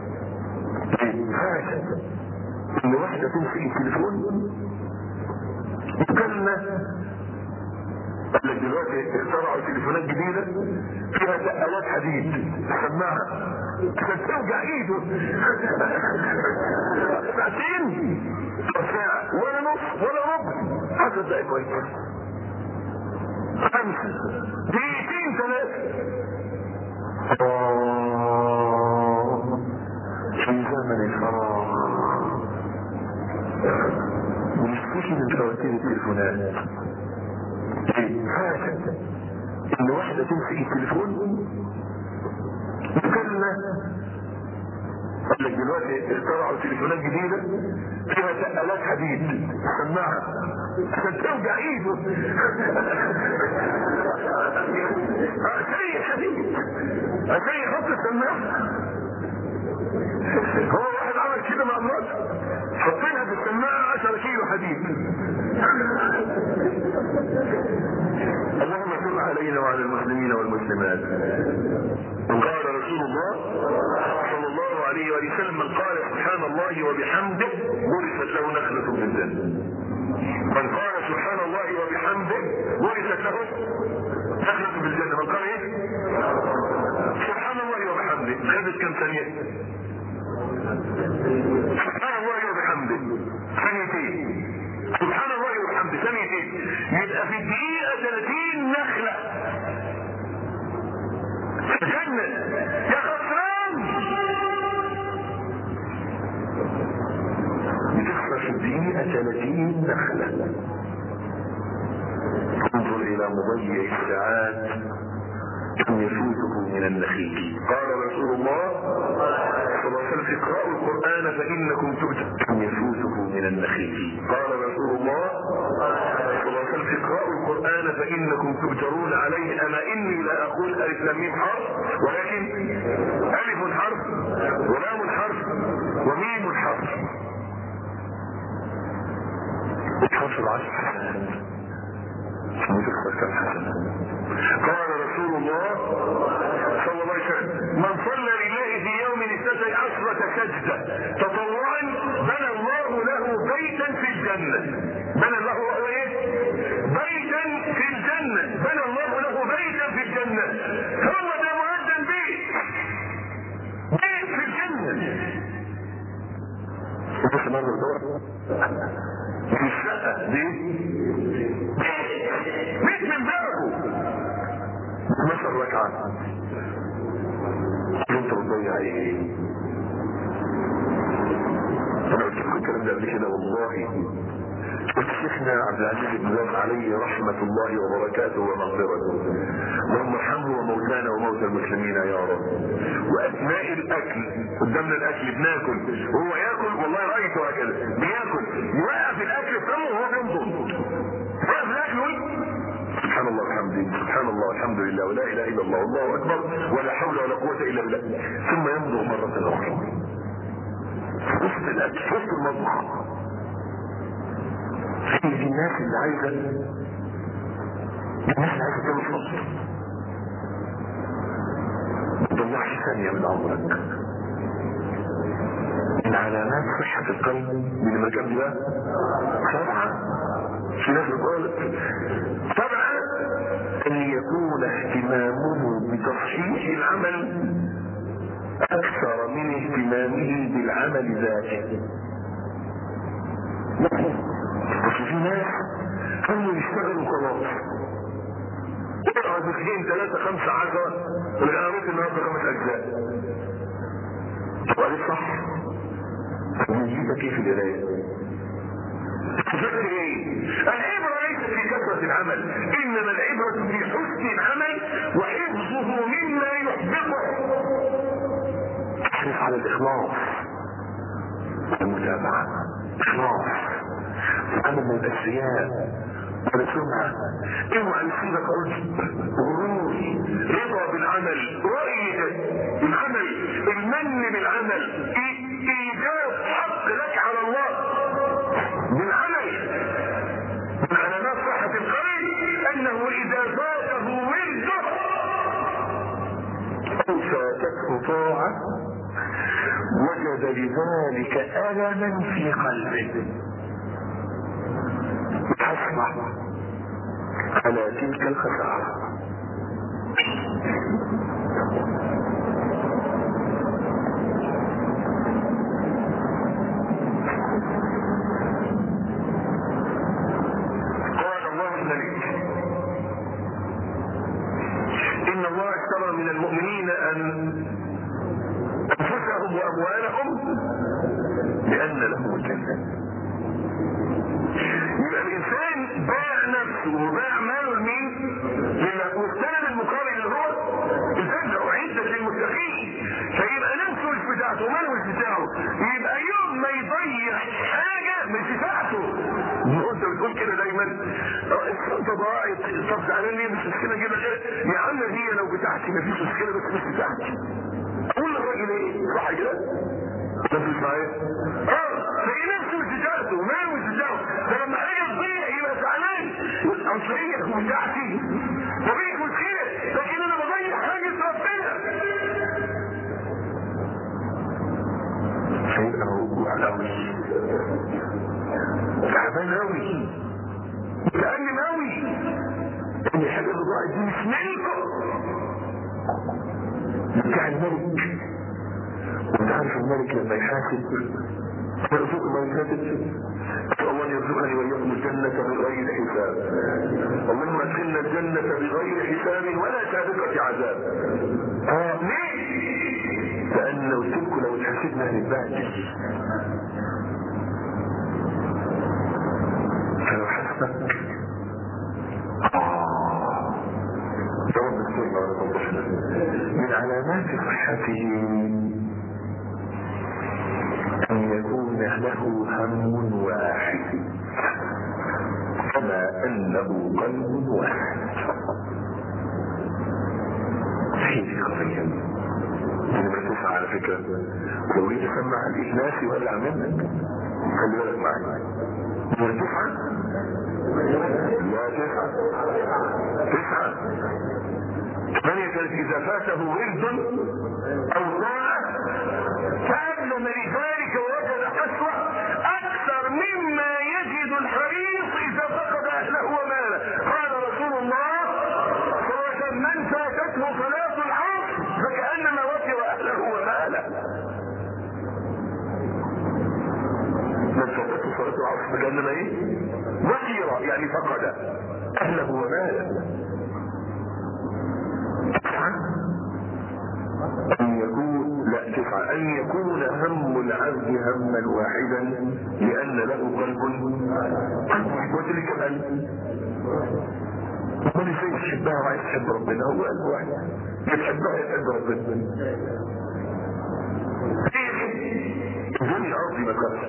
حاجة ان واحدة تمسك التليفون مكالمة. قال لك دلوقتي اخترعوا تليفونات جديدة فيها دقلات حديد سماعة عشان توجع ايده. ساعتين ساعة ولا نص ولا ربع عشر دقايق كويس خمسة دقيقتين ثلاثة. آه في زمن الفراغ بنشتكي من فواتير التليفونات. حاجة ان واحدة تمسك التليفون مكالمة. قال لك دلوقتي اخترعوا تليفونات جديدة فيها دقلات حديد سماعة عشان توجع ايده. شيء حديد عشان يحط السماعة. هو واحد عمل كده مع مراته حطينها في السماعة عشرة كيلو حديد. اللهم صل علينا وعلى المسلمين والمسلمات. قال رسول الله صلى الله عليه وسلم من قال سبحان الله وبحمده ورثت له نخلة في الجنة. من قال سبحان الله وبحمده ورثت له نخلة في الجنة. من قال ايه؟ سبحان الله وبحمده خدت كم ثانية؟ سبحان الله وبحمده ثانيتين. سبحان الله وبحمده ثانيتين. يبقى في الدقيقة ثلاثين نخلة في الجنة. يا خسران بتخسر في الدقيقة ثلاثين نخلة. انظر إلى مضيع الساعات كم يفوته من النخيل. قال رسول الله صلى الله عليه وسلم اقرأوا القرآن فإنكم تؤتون كم يفوته من النخيل. قال رسول الله صلى الله عليه وسلم اقرأوا القرآن فإنكم تؤجرون عليه. أما إني لا أقول ألف لام ميم حرف ولكن ألف حرف ولام حرف وميم حرف. وتحصل عشر حسنات وتخسر كم حسنة. قال رسول الله صلى الله عليه وسلم من صلى لله في يوم اثنتي عشرة سجدة تطوعا بنى الله له بيتا في الجنة. بنى الله له ايه؟ بيتا في الجنة. بنى الله له بيتا في الجنة. هو ده مقدم بيت بيت في الجنة. بس مرة الدور في الشقة دي بيت من بابه مثل ركعة. انت بتضيع ايه؟ انا قلت لكم الكلام ده قبل كده والله شيخنا عبد العزيز بن باز عليه رحمة الله وبركاته ومغفرته، اللهم ارحمه وموتانا وموتى المسلمين يا رب. واثناء الاكل قدامنا الاكل بناكل وهو ياكل، والله رايته هكذا بياكل يوقف الاكل فمه وهو بينضم يوقف الاكل سبحان الله الحمد سبحان الله الحمد لله ولا اله الا الله والله اكبر ولا حول ولا قوه الا بالله، ثم يمضغ مره اخرى في وسط الاكل في وسط المطبخ. في الناس اللي عايزه الناس اللي عايزه تنفض ما تضيعش ثانيه من عمرك. من علامات صحه القلب من المكان ده سبعه، في ناس قالت طبعا ان يكون اهتمامه بتصحيح العمل اكثر من اهتمامه بالعمل ذاته. بس في ناس كانوا يشتغلوا خلاص يقعد اثنين ثلاثة خمسة عشرة والقامات النهارده خمس اجزاء. وقال صح نجيبك كيف القرايه؟ تفكر ايه؟ العبرة ليست في كثرة العمل، انما العبرة في حسن العمل وحفظه مما يحبطه. احرص على الاخلاص والمتابعة، اخلاص العمل من الاشياء ولا سمعة. اوعى يصيبك عجب غرور رضا بالعمل رؤية العمل المن بالعمل ايجاد حق لك على الله بالعمل. من علامات صحة القلب انه اذا فاته ورده او فاتته طاعة وجد لذلك ألما في قلبه حسرة على تلك الخسارة. قال الله الملك إن الله اشترى من المؤمنين أن أنفسهم وأموالهم لأن لهم الجنة. يبقى الإنسان باع نفسه وباع ماله لمين؟ لله. واستلم المقابل اللي هو الجنة أعدت للمتقين. فيبقى نفسه مش بتاعته وماله مش بتاعه، يبقى يوم ما يضيع حاجة مش بتاعته. انت بتقول كده دايما انت ضاعت طب زعلان ليه؟ مش مشكلة كده كده يا عم هي لو بتاعتي مفيش مشكلة بس مش بتاعتي. اقول للراجل ايه؟ صح كده؟ ده مش معايا؟ اه فهي نفسه مش بتاعته وماله مش بتاعه. فلما حاجة تضيع يبقى زعلان عنصرية بتاعتي مفيش مشكلة، لكن انا بضيع حاجة ربنا. هيبقى موجوع قوي تعبان قوي متألم قوي ان الحاجة اللي ضاعت دي مش ملكه بتاع الملك. وانت عارف الملك لما يحاسب يرزق الملكات. الله يرزقني وإياكم الجنة بغير حساب. اللهم ادخلنا الجنة بغير حساب ولا سابقة عذاب. اه ليه؟ لأن لو تلكوا لو اتحسبنا هنتبهدل. فلو حسبك اه رب السنة ولا تنضحنا. من علامات صحته أن يكون له هم واحد كما أنه قلب واحد. هذه قضية من مرتفع على فكرة. لو جيت تسمع الإخلاص يولع منك خلي بالك معي. مرتفع لا تسعة تسعة ثمانية كانت إذا فاته ورد أو طاعة فأبلم لذلك ووجد قسوة أكثر مما يجد الحريص إذا فقد أهله وماله. قال رسول الله صلى الله عليه وسلم من فاتته صلاة العصر فكأنما وفر أهله وماله. من فاتته صلاة العصر فكأنما إيه؟ وفر يعني فقد أهله وماله. أن يكون لا تسعة أن يكون هم العبد هما واحدا لان له قلب قلت لي كم قلب؟ امال ازاي تحبها وعايز تحب ربنا؟ هو قلب واحد يتحبها يتحب ربنا. دوني ارضي مكان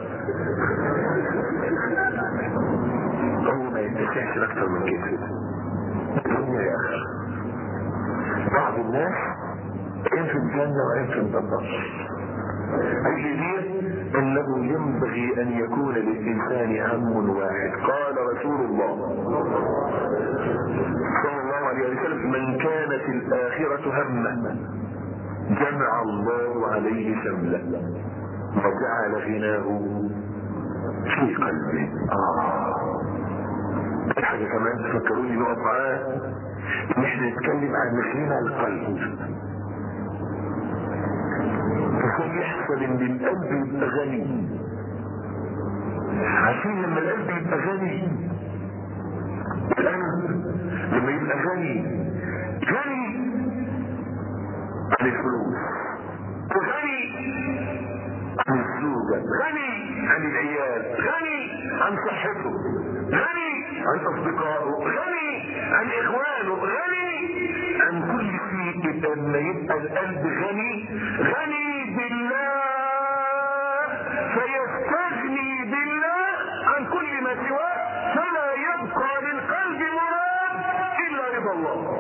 هو ما يتسعش اكتر من كده. الدنيا يا اخي بعض الناس ان في الجنه وان في النار. الجدير انه ينبغي ان يكون للانسان هم واحد. قال رسول الله صلى الله عليه وسلم من كانت الاخره همه جمع الله عليه شمله وجعل غناه في قلبه. اه حاجه كمان تفكروني نقف معاه ان احنا نتكلم عن غنى القلب. ازاي يحصل ان القلب يبقى غني؟ عارفين لما القلب يبقى غني، القلب لما يبقى غني غني عن الفلوس وغني عن الزوجة، غني عن العيال، غني عن صحته، غني عن اصدقائه، غني عن اخوانه، غني عن كل شيء. لما يبقى القلب غني غني بالله فيستغني بالله عن كل ما سواه فلا يبقى للقلب مراد الا رضا الله.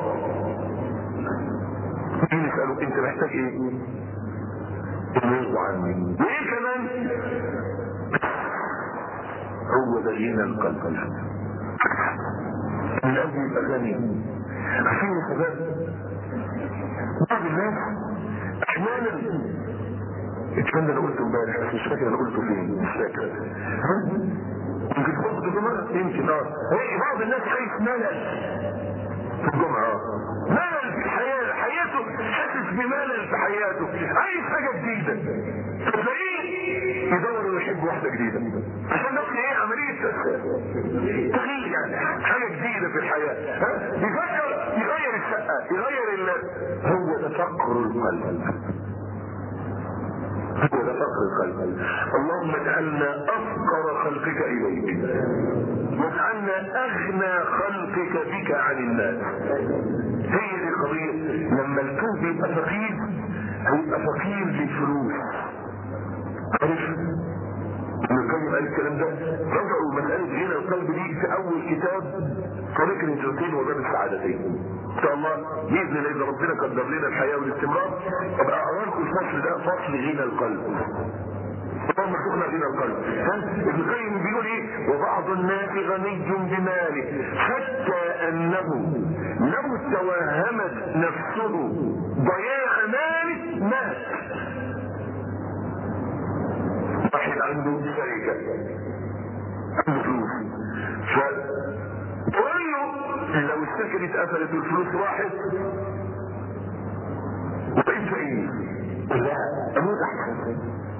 يسألوا انت محتاج ايه؟ يرضى عني. وايه كمان؟ هو ده غنى القلب. القلب يبقى غني. عشان يا شباب بعض الناس احيانا اتمنى انا قلته امبارح بس مش فاكر انا قلته فين، مش فاكر. ها؟ يمكن قلته جمعه يمكن اه بعض الناس خايف ملل في الجمعه، ملل في الحياه، حياته حاسس بملل في حياته، عايز حاجه جديده. فتلاقيه يدور ويحب واحده جديده عشان نفس ايه عمليه تغيير، يعني حاجه جديده في الحياه. ها؟ يفكر يغير الشقه يغير ال... هو ده فقر القلب. هو ده فقر القلب. اللهم اجعلنا افقر خلقك اليك واجعلنا اغنى خلقك بك عن الناس. هي دي القضيه. لما القلب يبقى فقير هيبقى فقير للفلوس. عارف ابن القيم قال الكلام ده؟ رجعوا مساله غنى القلب دي في اول كتاب طريق الهجرتين وباب السعادتين. ان شاء الله باذن الله اذا ربنا قدر لنا الحياه والاستمرار ابقى اقرا لكم الفصل ده، فصل غنى القلب. اللهم ارزقنا غنى القلب. ابن القيم بيقول ايه؟ وبعض الناس غني بماله حتى انه لو توهمت نفسه ضياع ماله مات. واحد عنده شركه عنده فلوس فتقول له لو الشركه دي اتقفلت والفلوس راحت وانت ايه؟ لا اموت احسن.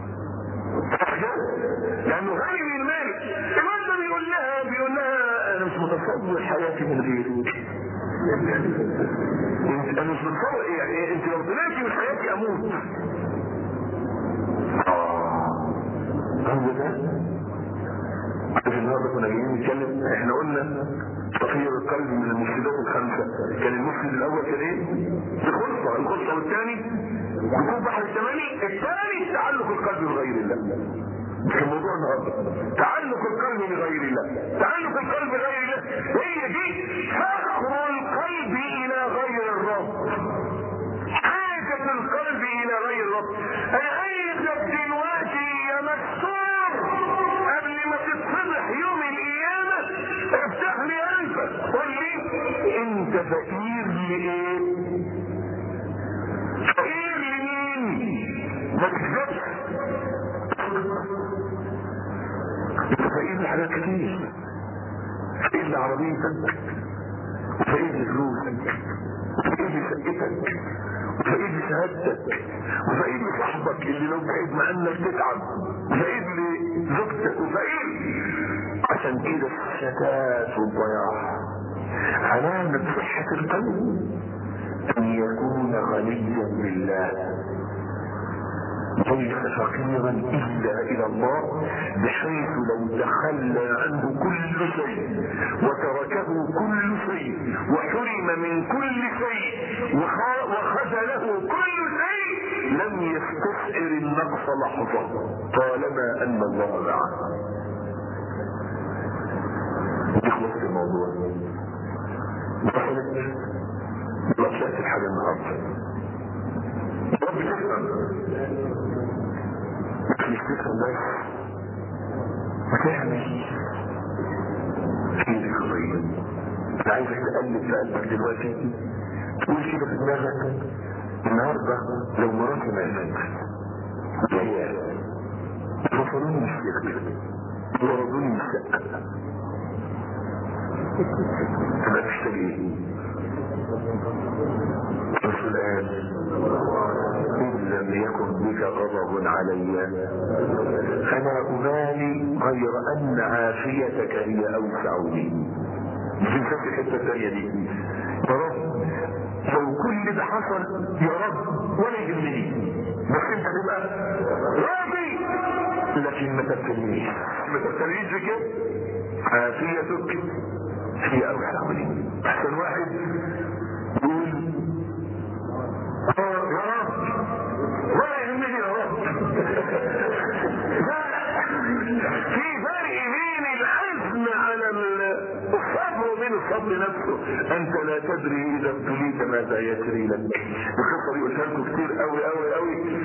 لانه غني من المال. الواد ده بيقول لها بيقول لها انا مش متصور حياتي من غيرك. انا مش متصور يعني انت لو طلعتي من حياتي اموت. هو ده النهارده كنا جايين نتكلم. احنا قلنا تطهير القلب من المفسدات الخمسه. كان المفسد الاول كان ايه؟ الخلطه، الخلطه والثاني وجود بحر الثماني، الثاني تعلق القلب بغير الله. ده الموضوع النهارده، تعلق القلب بغير الله. تعلق القلب بغير الله هي دي فخر القلب الى غير الرب، حاجه القلب الى غير الرب. انا عايزك دلوقتي يا مكسور قبل ما تتفضح يوم القيامه افتح لي قلبك قول لي انت فقير لايه؟ فقير لمين؟ ما تكذبش. انت فقير لحاجات كتير، فقير لعربيتك وفقير لفلوسك وفقير لشقتك وفقير لشهادتك وفقير لصاحبك اللي لو بعيد مع انك تتعب وفقير لزوجتك وفقير. عشان كده الشتات والضياع علامة صحة القلب ان يكون غنيا بالله. ليس فقيرا الا الى الله، بحيث لو تخلى عنه كل شيء وتركه كل شيء وحرم من كل شيء وخذله كل شيء لم يستشعر النقص لحظة طالما ان الله معه. يخلص الموضوع. دخلت ما طلعت الحاجة النهارده. رب تفهم مش تفهم بس وتعمل في ذكرية. انا عايزك تقلب في قلبك دلوقتي تقول كده في دماغك النهارده لو مراتي ماتت وهي فصلوني مش يخبر وردوني مش شقة تبقى تشتري ايه؟ الرسول قال إن لم يكن بك غضب علي فلا أبالي غير أن عافيتك هي أوسع لي. مش نسيت الحتة الثانية دي. يا رب لو كل ده حصل يا رب ولا يهمني بس انت تبقى راضي، لكن ما تبتليش ما تبتليش بكده. عافيتك هي أوسع لي. أحسن واحد يقول يا رب ولا يهمني يا رب. لا، في فرق بين العزم على الصبر وبين الصبر نفسه. انت لا تدري اذا ابتليت ماذا يجري لك. القصه دي قلتها لكم كتير قوي قوي قوي.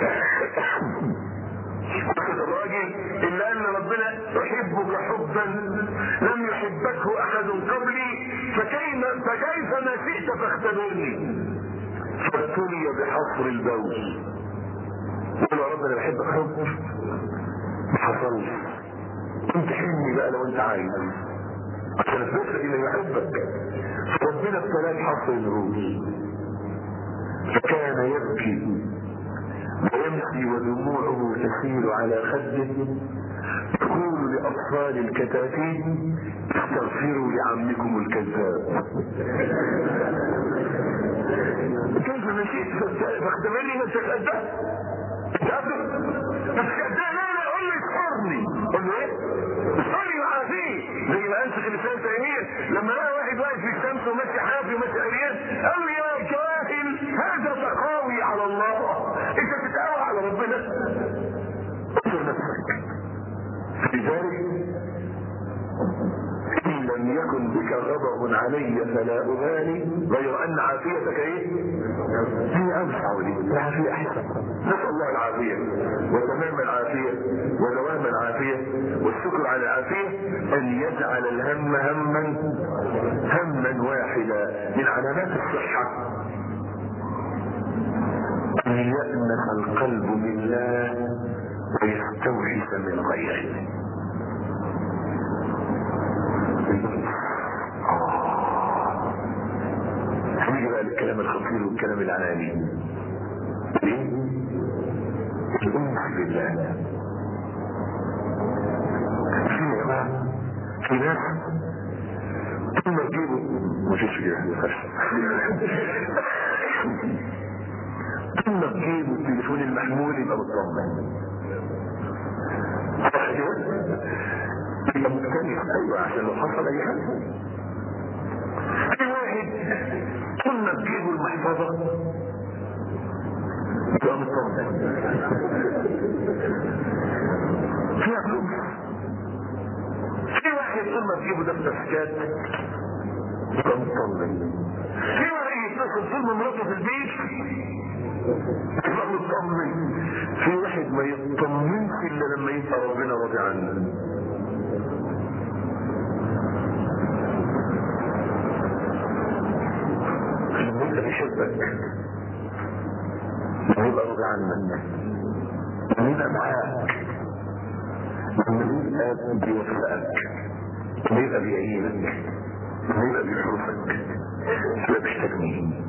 قصه الراجل الا ان ربنا يحبك حبا لم يحبكه احد قبلي فكيف فكيف ما شئت فاختبرني. فابتلي بحصر البول. قل يا رب انا بحبك حب ما حصلش، انت حلمي بقى لو انت عايز عشان اثبت لك اني بحبك. ربنا ابتلاه بحصر البول فكان يبكي ويمشي ودموعه تسيل على خده يقول لاطفال الكتاتيب استغفروا لعمكم الكذاب. كيف مشيت فاختبرني ما تتأدى تتأدى تتأدى لا لا قل لي اصحرني. قل له ايه؟ اصحرني وعافيه. زي ما انسخ الاسلام تيمية لما لقى واحد واقف في الشمس وماشي حافي وماشي عريان قال له يا جاهل هذا تقاوي على الله، انت تتقاوى على ربنا. اصبر نفسك. لذلك إن لم يكن بك غضب علي فلا أبالي غير أن عافيتك إيه؟ هي أوسع لي. العافية أحسن. نسأل الله العافية وتمام العافية ودوام العافية والشكر على العافية. أن يجعل الهم هما هما واحدا. من علامات الصحة أن يأنس القلب بالله ويستوحش من غيره. هنيجي بقى للكلام الخطير والكلام العالي. الأنس بالله. في يا جماعة في ناس ثم تجيبوا مفيش كده ثم تجيبوا التليفون المحمول يبقى مطمن. صح كده؟ يبقى مختلف. ايوه عشان لو حصل اي حاجه. في واحد ثم تجيبوا المحفظه يبقى مطمن فيها فلوس. في واحد ثم تجيبوا دفتر سكات يبقى مطمن. في واحد يتصل ثم مراته في البيت يبقى مطمن. في واحد ما يطمنش الا لما يبقى ربنا راضي عنه. لما انت بيحبك لما يبقى راضي عنك لما يبقى معاك لما يبقى بيوفقك لما يبقى بيعينك لما يبقى بيحرسك يبقى بيحتاجني.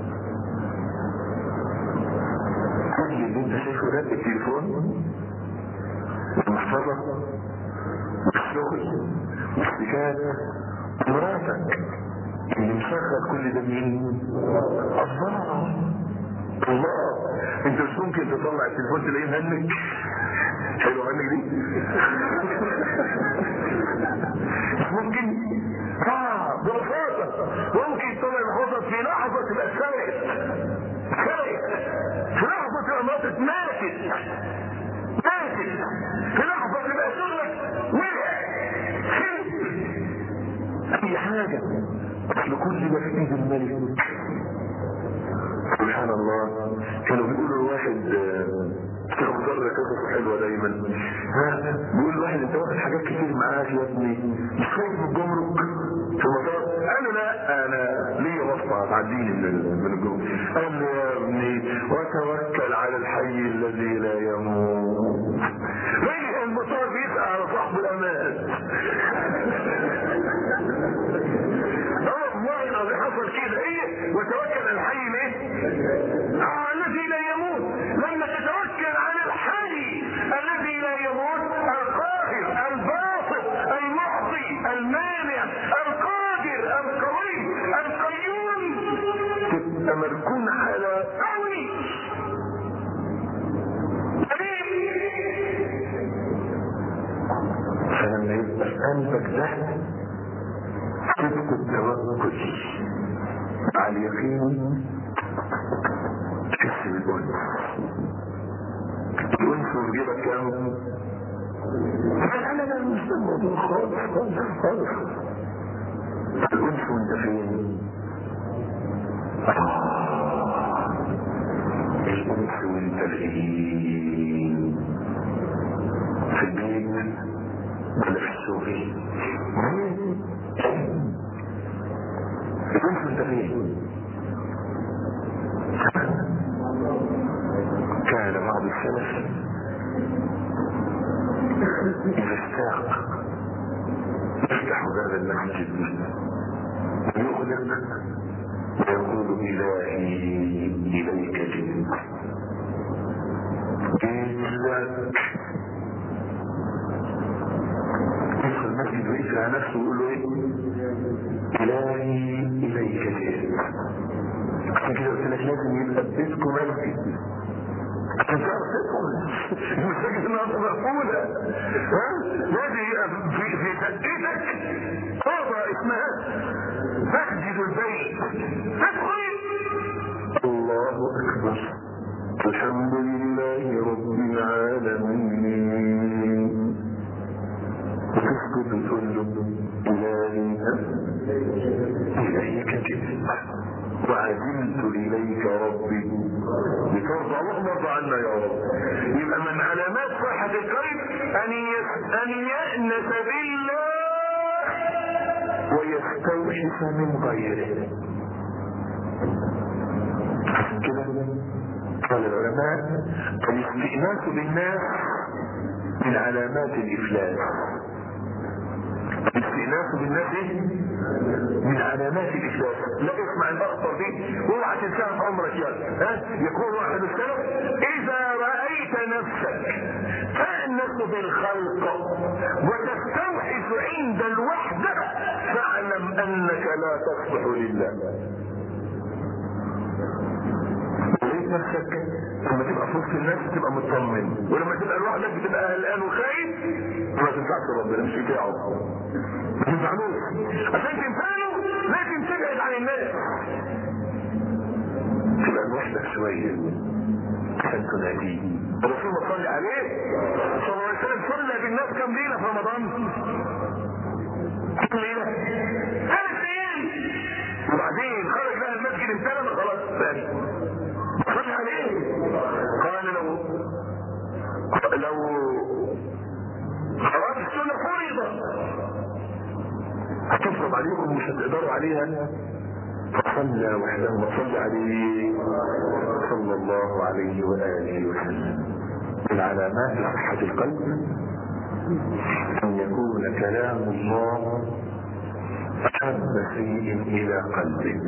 كل اللي انت شايفه ده التليفون والمحفظة والشغل والسكات مراتك اللي مشغل كل ده مين؟ الله. الله، انت مش ممكن تطلع التليفون تلاقيه مهنك؟ حلو عنك دي؟ مش ممكن؟ اه ببساطة ممكن تطلع المحفظة في لحظة تبقى اتسرقت سرقت، في لحظة تبقى مراتك ماتت ماتت، في لحظة تبقى شغلك وقع خلق، اي حاجة، اصل كل ما في ايد الملك. سبحان الله. كانوا بيقولوا الواحد كانوا مجرد قصص حلوه دايما، ها بيقول الواحد انت واخد حاجات كتير معاك يا ابني، مش خايف من الجمرك في المطار؟ قال له لا انا ليا وصفه هتعديني من من الجمرك. قال له يا ابني وتوكل على الحي الذي لا يموت. رجع المطار بيسال على صاحب الامان. اه والله العظيم حصل كده. ايه وتوكل على الحي ليه؟ اه الذي لا يموت. لما تتوكل على الحي الذي لا يموت، القاهر الباسط المعطي المانع القادر القوي القيوم، تبقى مركون على قوي فلما يبقى قلبك ده صدق التوكل مع اليقين تحس بالأنس. الأنس وجيبك كام؟ لا لا لا مش ده الموضوع خالص خالص خالص. الأنس وانت فين؟ آه الأنس وانت الإيمان في البيت ولا في الشغل؟ الأنس وانت فين؟ كان بعض السلف إذا اشتاق يفتح باب المسجد ويغلق ويقول إلهي إليك جئت جئت. يدخل المسجد ويقفل على نفسه ويقول له ايه؟ إلهي إليك جئت. عشان كده قلت لك لازم يبقى بيتكم مسجد عشان تعرف تدخل المساجد النهارده مقفولة. ها؟ لازم يبقى في في شقتك اوضه اسمها مسجد البيت تدخل. الله اكبر الحمد لله رب العالمين، وتسكت تقول له إلهي إليك جئت وعزمت إليك ربي لترضى. اللهم ارضى عنا يا رب. يبقى من علامات صحة القلب أن أن يأنس بالله ويستوحش من غيره. عشان كده قال العلماء الاستئناس بالناس من علامات الإفلاس. الاستئناس بالناس من علامات الإفلاس. لا اسمع الأخطر دي واوعى تنساها في عمرك يا ها. يقول واحد السلف إذا رأيت نفسك تأنس بالخلق وتستوحش عند الوحدة فاعلم أنك لا تصلح لله. رأيت نفسك لما تبقى في وسط الناس تبقى مطمن، ولما تبقى لوحدك بتبقى قلقان وخايف. ما تنفعش ربنا مش بتاعه، ما تنفعلوش. عشان تنفعله لازم تبعد عن الناس، تبقى لوحدك شويه عشان تناديه. الرسول صلى عليه صلى الله عليه وسلم صلى بالناس كم ليله في رمضان؟ كم ليله؟ ثلاث ايام. وبعدين خرج لها المسجد امتلأ خلاص ثاني صلى عليه. قال لو لو خلاص السنة فريضة هتفرض عليكم مش هتقدروا عليها، فصلى وحده وصلى عليه صلى الله عليه وآله وسلم. من علامات صحة القلب أن يكون كلام الله أحب شيء إلى قلبه.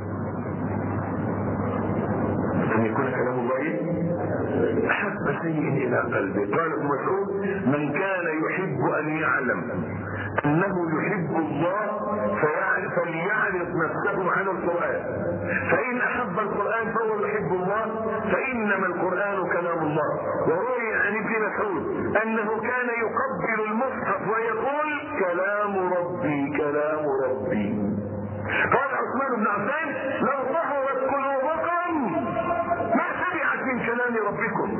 أن يكون كلام الله أحب شيء إلى قلبه. قال ابن مسعود من كان يحب أن يعلم أنه يحب الله فليعرض نفسه عن القرآن، فإن أحب القرآن فهو يحب الله الله فإنما القرآن كلام الله. وروي عن ابن مسعود أنه كان يقبل المصحف ويقول كلام ربي كلام ربي. قال عثمان بن عفان لو ظهرت قلوبكم ما سمعت من كلام ربكم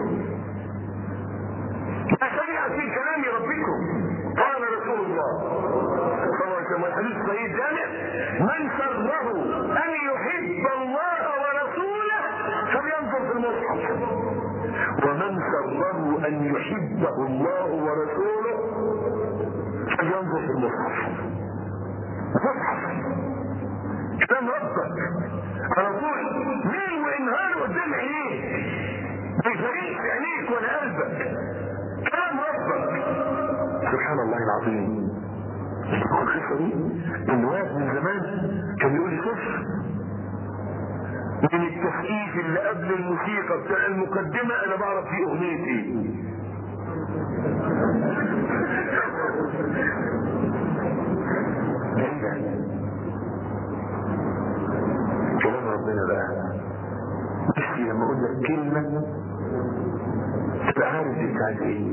ما سمعت من كلام ربكم. قال رسول الله صلى الله عليه وسلم الحديث صحيح جامع من سره أن يحب الله ورسوله فلينظر في المصحف ومن سره أن يحبه الله ورسوله فلينظر في المصحف. مصحف كلام ربك على طول ليل وانهار قدام عينيك ما يفرقش عينيك ولا قلبك كلام ربك. سبحان الله العظيم. القصه دي الواد من زمان كان يقول لي صفر من التسقيف اللي قبل الموسيقى بتاع المقدمه انا بعرف فيه اغنيتي. كلام ربنا بقى بس لما اقول لك كلمه تبقى عارف دي بتاعت ايه.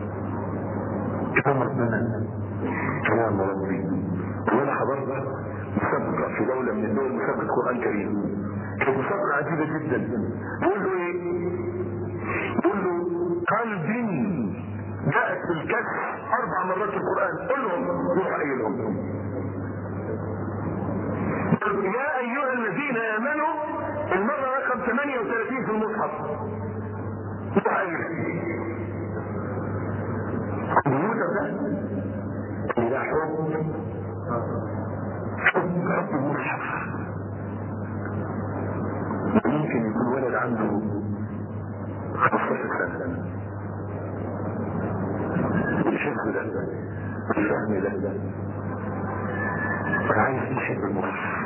كلام ربنا كلام ربي. وانا حضرت مسابقه في دوله من الدول مسابقه قران كريم كانت مسابقه عجيبه جدا. بقول له ايه؟ بقول له قلب جاءت في الكسر اربع مرات في القران قل لهم روح قايلهم يا ايها الذين امنوا المره رقم ثمانية وثلاثين في المصحف. روح قايلهم الكمبيوتر ده ده حب حب حب المصحف. ممكن يكون ولد عنده خمستاشر سنه الشيخ ده الفهم ده عايز يحب المصحف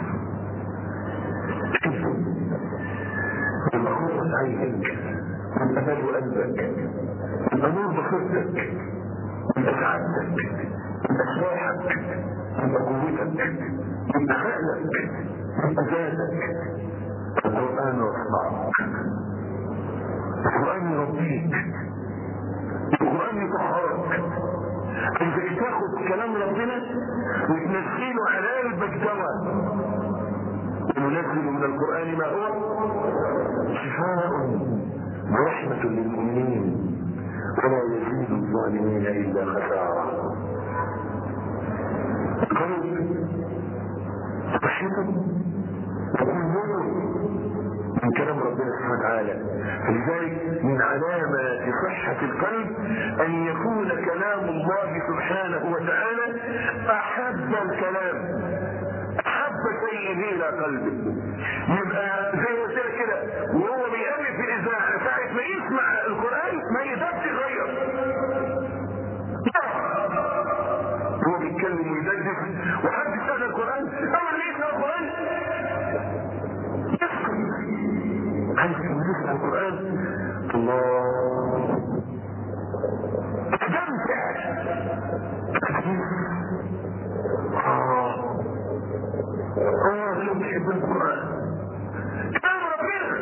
تحبه يبقى خطوة عينك يبقى مال قلبك يبقى نور بصيرتك يبقى سعادتك يبقى سلاحك يبقى قوتك يبقى خيالك يبقى ذاتك. القرآن يصنعك القرآن يربيك القرآن يطهرك. انت تاخد كلام ربنا وتنزله على قلبك دواء. وننزل من القرآن ما هو شفاء ورحمة للمؤمنين ولا يزيد الظالمين إلا خسارة. قلب خشيته يكون نور من كلام ربنا سبحانه وتعالى. فلذلك من علامات صحة القلب أن يكون كلام الله سبحانه وتعالى أحب الكلام أحب شيء إلى قلبه. يبقى زي ما قلت لك كده وهو بيقلب في الإذاعة ساعة ما يسمع القرآن ما يقدرش يغير. هو بيتكلم ويدردش وحد يشغل القرآن أول ما يسمع القرآن عايز يسمع القرآن الله استمتع. اه اه لو بيحب القرآن كلام ربنا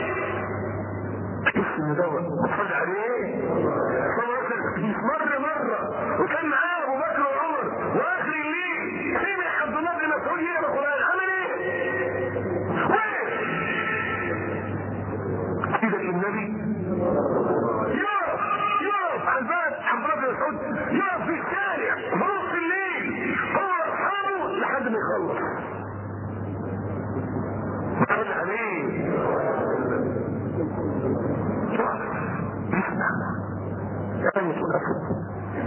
اسم دواء بصد عليه صلى مرة مرة وكان معاه ابو بكر وعمر واخر الليل سمع عبد الله بن مسعود يقرا القرآن عمل ايه؟ وقف سيدك النبي يقف يقف على الباب عبد الله بن مسعود يقف في الشارع في نص الليل هو واصحابه لحد ما يخلص. صل عليه يعني تقول أفضل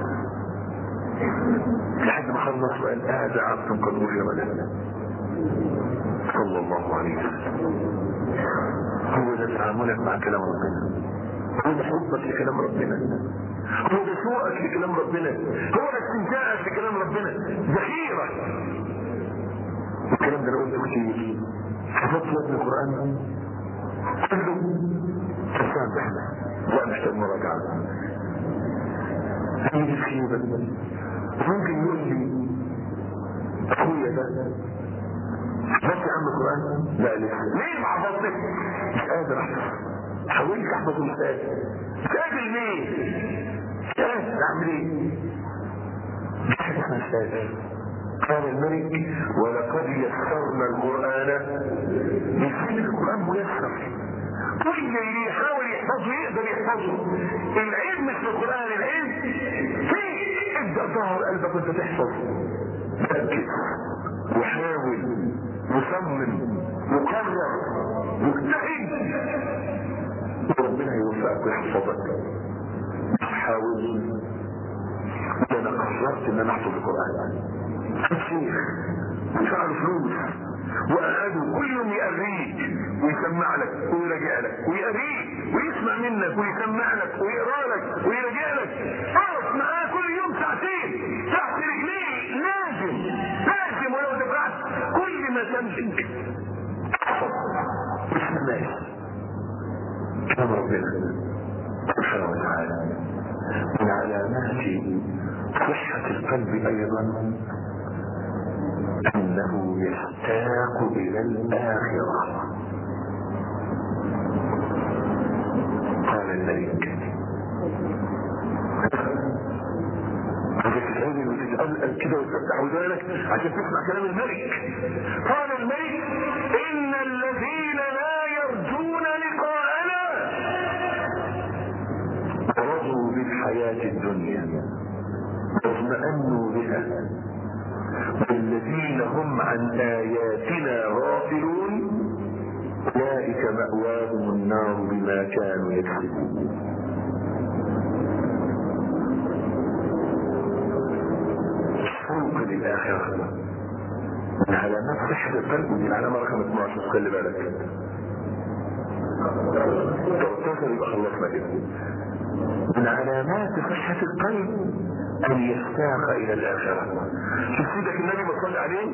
لحد ما خلص وقال هذا عبد قد غفر له صلى الله عليه وسلم. هو ده تعاملك مع كلام ربنا هو ده حبك لكلام ربنا هو ده سوءك لكلام ربنا هو ده استمتاعك لكلام ربنا ذخيرة. الكلام ده انا قلته كتير حفظت وزن القرآن كله تسامح وأنا محتاج مراجعة هيجي الخيبة ممكن يقول لي أخويا ده حفظت يا عم القرآن؟ لا لسه. ليه ما حفظتش؟ مش قادر احفظ. حاولت احفظ ومش قادر. مش قادر ليه؟ مش قادر اعمل ايه؟ مش قادر مش قادر. قال الملك ولقد يسرنا القرآن يسير القرآن ميسر. كل اللي يحاول يحفظه يقدر يحفظه. العيب مش في القرآن، العيب فيه. ابدأ ظهر قلبك وانت تحفظ. ركز وحاول وصمم وقرر واجتهد وربنا يوفقك ويحفظك. حاول. انا قررت ان انا احفظ القرآن. الشيخ ويدفع له فلوس وقعده كل يوم يقريك ويسمع لك ويراجع لك ويقريك ويسمع منك ويسمع لك ويقرا لك ويراجع لك. اقف معاه كل يوم ساعتين تحت رجليه. لازم لازم ولو دفعت كل ما تملك. بسم الله كلام ربنا سبحانه وتعالى. من علامات صحة القلب ايضا انه يشتاق الى الاخرة. قال الملك عشان تتعلم وتتقلقل كده وتفتح ودانك عشان تسمع كلام الملك. قال الملك ان الذين لا يرجون لقاءنا رضوا بالحياة الدنيا واطمأنوا بها والذين هم عن آياتنا غافلون أولئك مأواهم النار بما كانوا يكسبون. الشوق للآخرة من علامات صحة القلب. ودي العلامة رقم اثناشر خلي بالك. ثلاثة عشر يبقى خلصنا كده. من علامات صحة القلب أن يشتاق إلى الآخرة. شوف سيدك النبي صلى عليه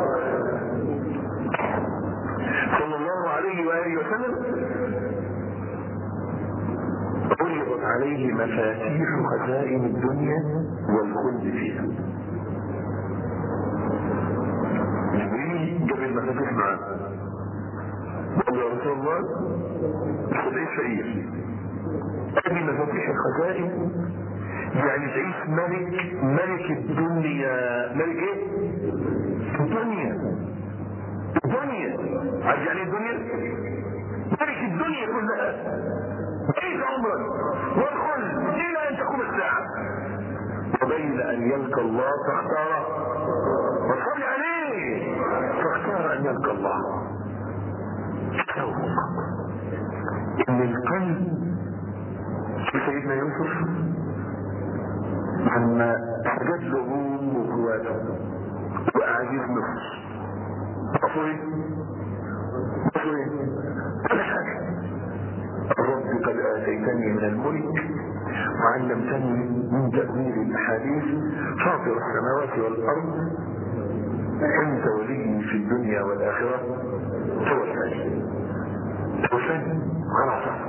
صلى الله عليه وآله وسلم عرضت عليه مفاتيح خزائن الدنيا والخلد فيها. جبريل جاب المفاتيح معاه قال يا رسول الله مش هتعيش فقير. هذه مفاتيح الخزائن يعني تعيش ملك ملك الدنيا. ملك ايه؟ الدنيا. الدنيا عارف يعني الدنيا؟ ملك الدنيا كلها. عيش عمرك والخلد الى ان تقوم الساعه. وبين ان يلقى الله فاختار وصلي عليه فاختار ان يلقى الله. شوق ان القلب في سيدنا يوسف لما سجد له ابوه واخواته واعاجيز مصر عرفوا ايه؟ عرفوا ايه؟ ولا حاجه. الرب قد اتيتني من الملك وعلمتني من تاويل الاحاديث فاطر السماوات والارض انت ولي في الدنيا والاخره توفني توفني خلاص.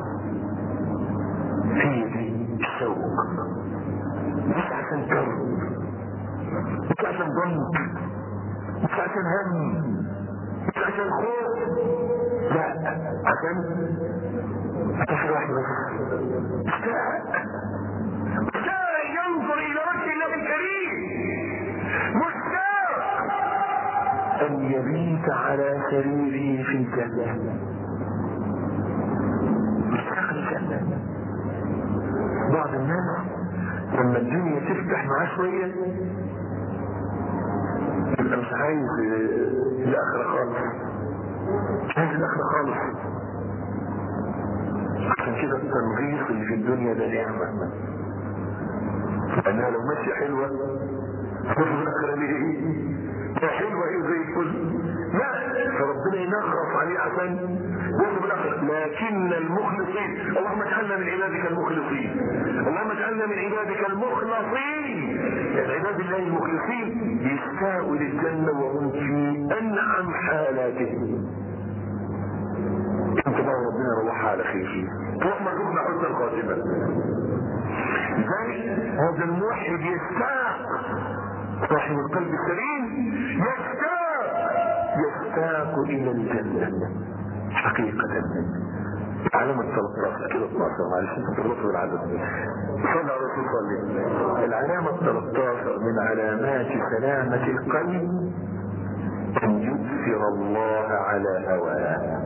هي دي الشوق. مش عشان كرب مش عشان ضنك مش عشان هم مش عشان خوف. لا عشان تفرح بس. مشتاق مشتاق ينظر الى وجه الله الكريم. مشتاق ان يبيت على سريره في الجنه. مشتاق الجنه. بعض الناس لما الدنيا تفتح معاه شوية يبقى مش عايز الآخرة خالص. مش عايز الآخرة خالص. عشان كده التنغيص اللي في الدنيا ده نعمة. لأنها لو ماشية حلوة هتفضل الآخرة ليه ايه؟ هي حلوة ايه زي الفل؟ لا فربنا ينغص عليه عشان يوصل بالآخرة. لكن المخلصين اللهم اجعلنا من عبادك المخلصين. اللهم اجعلنا من عبادك المخلصين. يعني عباد الله المخلصين يشتاقوا للجنة وهم في أنعم حالاتهم. انت بقى ربنا روحها على خير. اللهم ارزقنا حسن الخاتمة. زي هذا الموحد يشتاق صاحب القلب السليم يشتاق يشتاق
إلى الجنة حقيقة. علامة ثلاثة عشر كده اثنا عشر معلش انت تغلطوا بالعدد. صلى على رسول الله. العلامة ثلاثة عشر من علامات سلامة القلب أن يؤثر الله على هواه.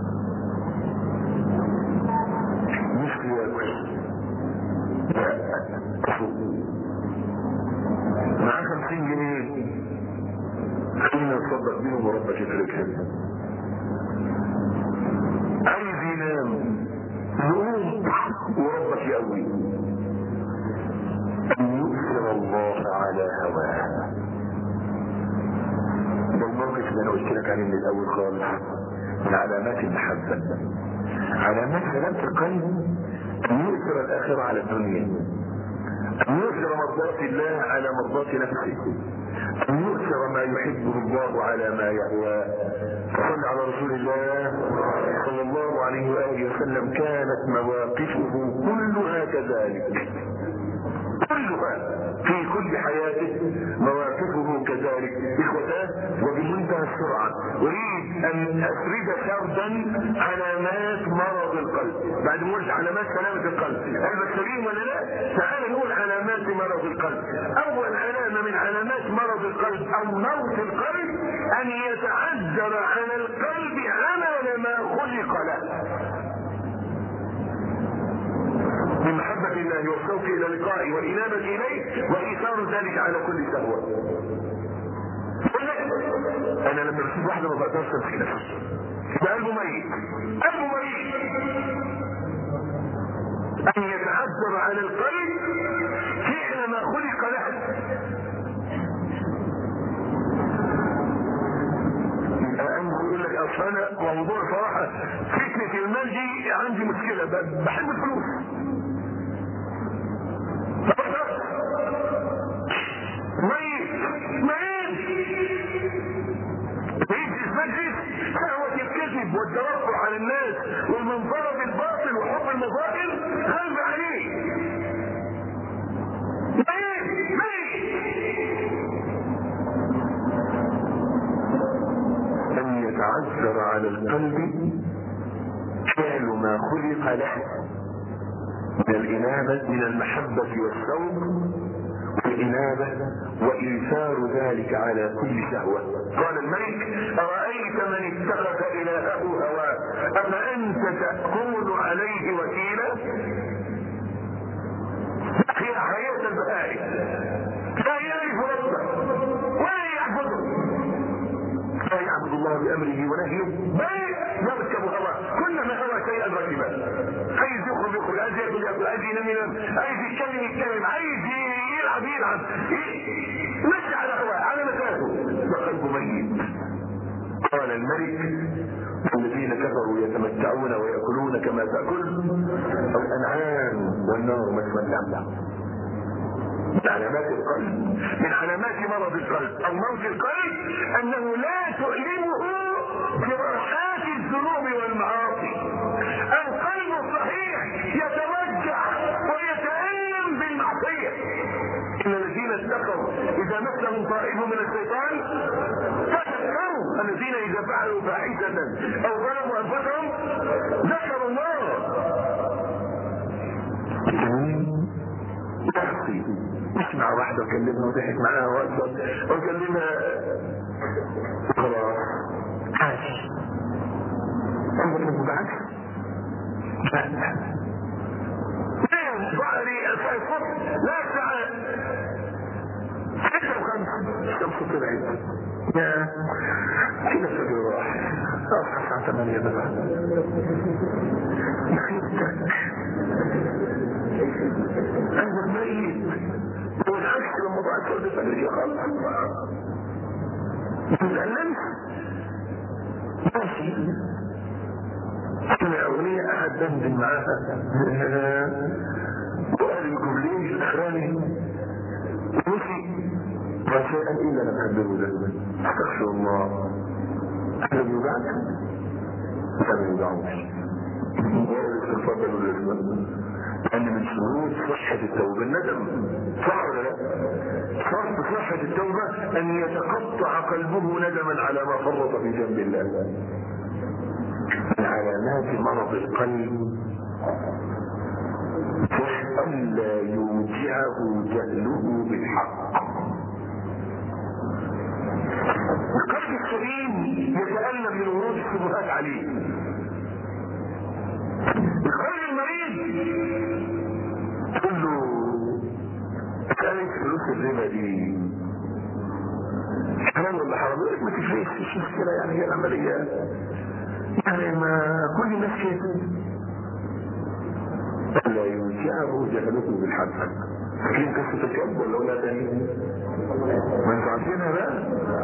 مش ياكل، لا، معاه خمسين جنيه خلينا نصدق بيهم وربك يفرجها. عايز ينام نقوم وربك يقوي. أن يؤثر الله على هواه. ده الموقف اللي انا قلت لك عليه من الاول خالص من علامات المحبة. علامات سلامة القلب أن يؤثر الآخرة على الدنيا، أن يؤثر مرضاة الله على مرضاة نفسه، أن يؤثر ما يحبه الله على ما يهواه. فصل على رسول الله صلى الله عليه وآله وسلم كانت مواقفه كلها كذلك، كلها في كل حياته مواقفه كذلك. إخوتاه وبمنتهى السرعة أريد أن أسرد سردا علامات مرض القلب بعد ما قلت علامات سلامة القلب. قلبك سليم ولا لا؟ تعال نقول علامات مرض القلب. أول علامة من علامات مرض القلب أو موت القلب أن يتعذر على القلب عمل ما خلق له من محبة الله والشوق إلى لقائه والإنابة إليه وإيثار ذلك على كل سهوة. أنا لما بشوف واحدة ما بقدرش أمسك نفسي، ده قلبه ميت، قلبه ميت. أن يتعذر على القلب فعل ما خلق له. الآن يقول لك أصل أنا موضوع صراحة فتنة المال دي عندي مشكلة، بحب الفلوس. ميت ميت ميت المجلس شهوة الكذب والترفع على الناس والمنظرة بالباطل وحب المظاهر غلب عليه. ميت ميت. أن يتعذر على القلب فعل ما خلق له من الإنابة من المحبة والشوق والإنابة وإيثار ذلك على كل شهوة. قال الملك أرأيت من اتخذ إلهه هواه أفأنت تكون عليه وكيلا؟ هي حياة البهائم لا يعرف ربه ولا يعبده، لا يعبد الله بأمره ونهيه بل يركب هواه. كلما هوى شيئا ركبه، عايز يخرج يخرج، عايز ياكل ياكل، عايز ينام ينام، عايز يتكلم يتكلم، عايز يلعب يلعب، مشي على هواه على مكانه وقلبه ميت. قال الملك الذين كفروا يتمتعون ويأكلون كما تأكل الأنعام والنار مثوى لهم. من علامات القلب من علامات مرض القلب أو موت القلب أنه لا تؤلمه جراحات الذنوب والمعاصي. القلب الصحيح يتوجع ويتألم بالمعصية. إن الذين اتقوا إذا مسهم طائف من الشيطان تذكروا، الذين إذا فعلوا فاحشة أو ظلموا أنفسهم ذكروا الله. تحصي اسمع واحدة وكلمها وضحك معاها وأكبر وكلمها خلاص عاش. عندك بالعكس لا ظهري الصوت لا ساعة ستة وخمسة الشمس طلعت يا كده فجر راح أصحى الساعة ثمانية بقى نخيبتك أنا ميت والعكس لما ضاعت فرد فجر خالص ما تتعلمش ماشي. سمع أغنية أحد دندن معاها وقال الجبلين الأخراني ومشي ما شيئا إلا أنا بحبه ده. استغفر الله. أنا بيوجعك؟ لا ما بيوجعوش. وقال الاستغفار ده بالاسم ان من شروط صحة التوبة الندم، صح ولا لا؟ شرط صحة التوبة ان يتقطع قلبه ندما على ما فرط في جنب الله. من علامات مرض القلب ألا يوجعه جهله بالحق. القلب السليم يتألم من ورود الشبهات عليه. القلب المريض تقول له اسألك فلوس الربا دي حرام ولا حرام؟ يقول لك ما تفرقش، مش مشكلة يعني، هي العملية يعني ما كل الناس كده. لا يوجعه جهله بالحق. فاكرين قصة الكلب ولا ولا تاني؟ ما انتوا عارفينها بقى؟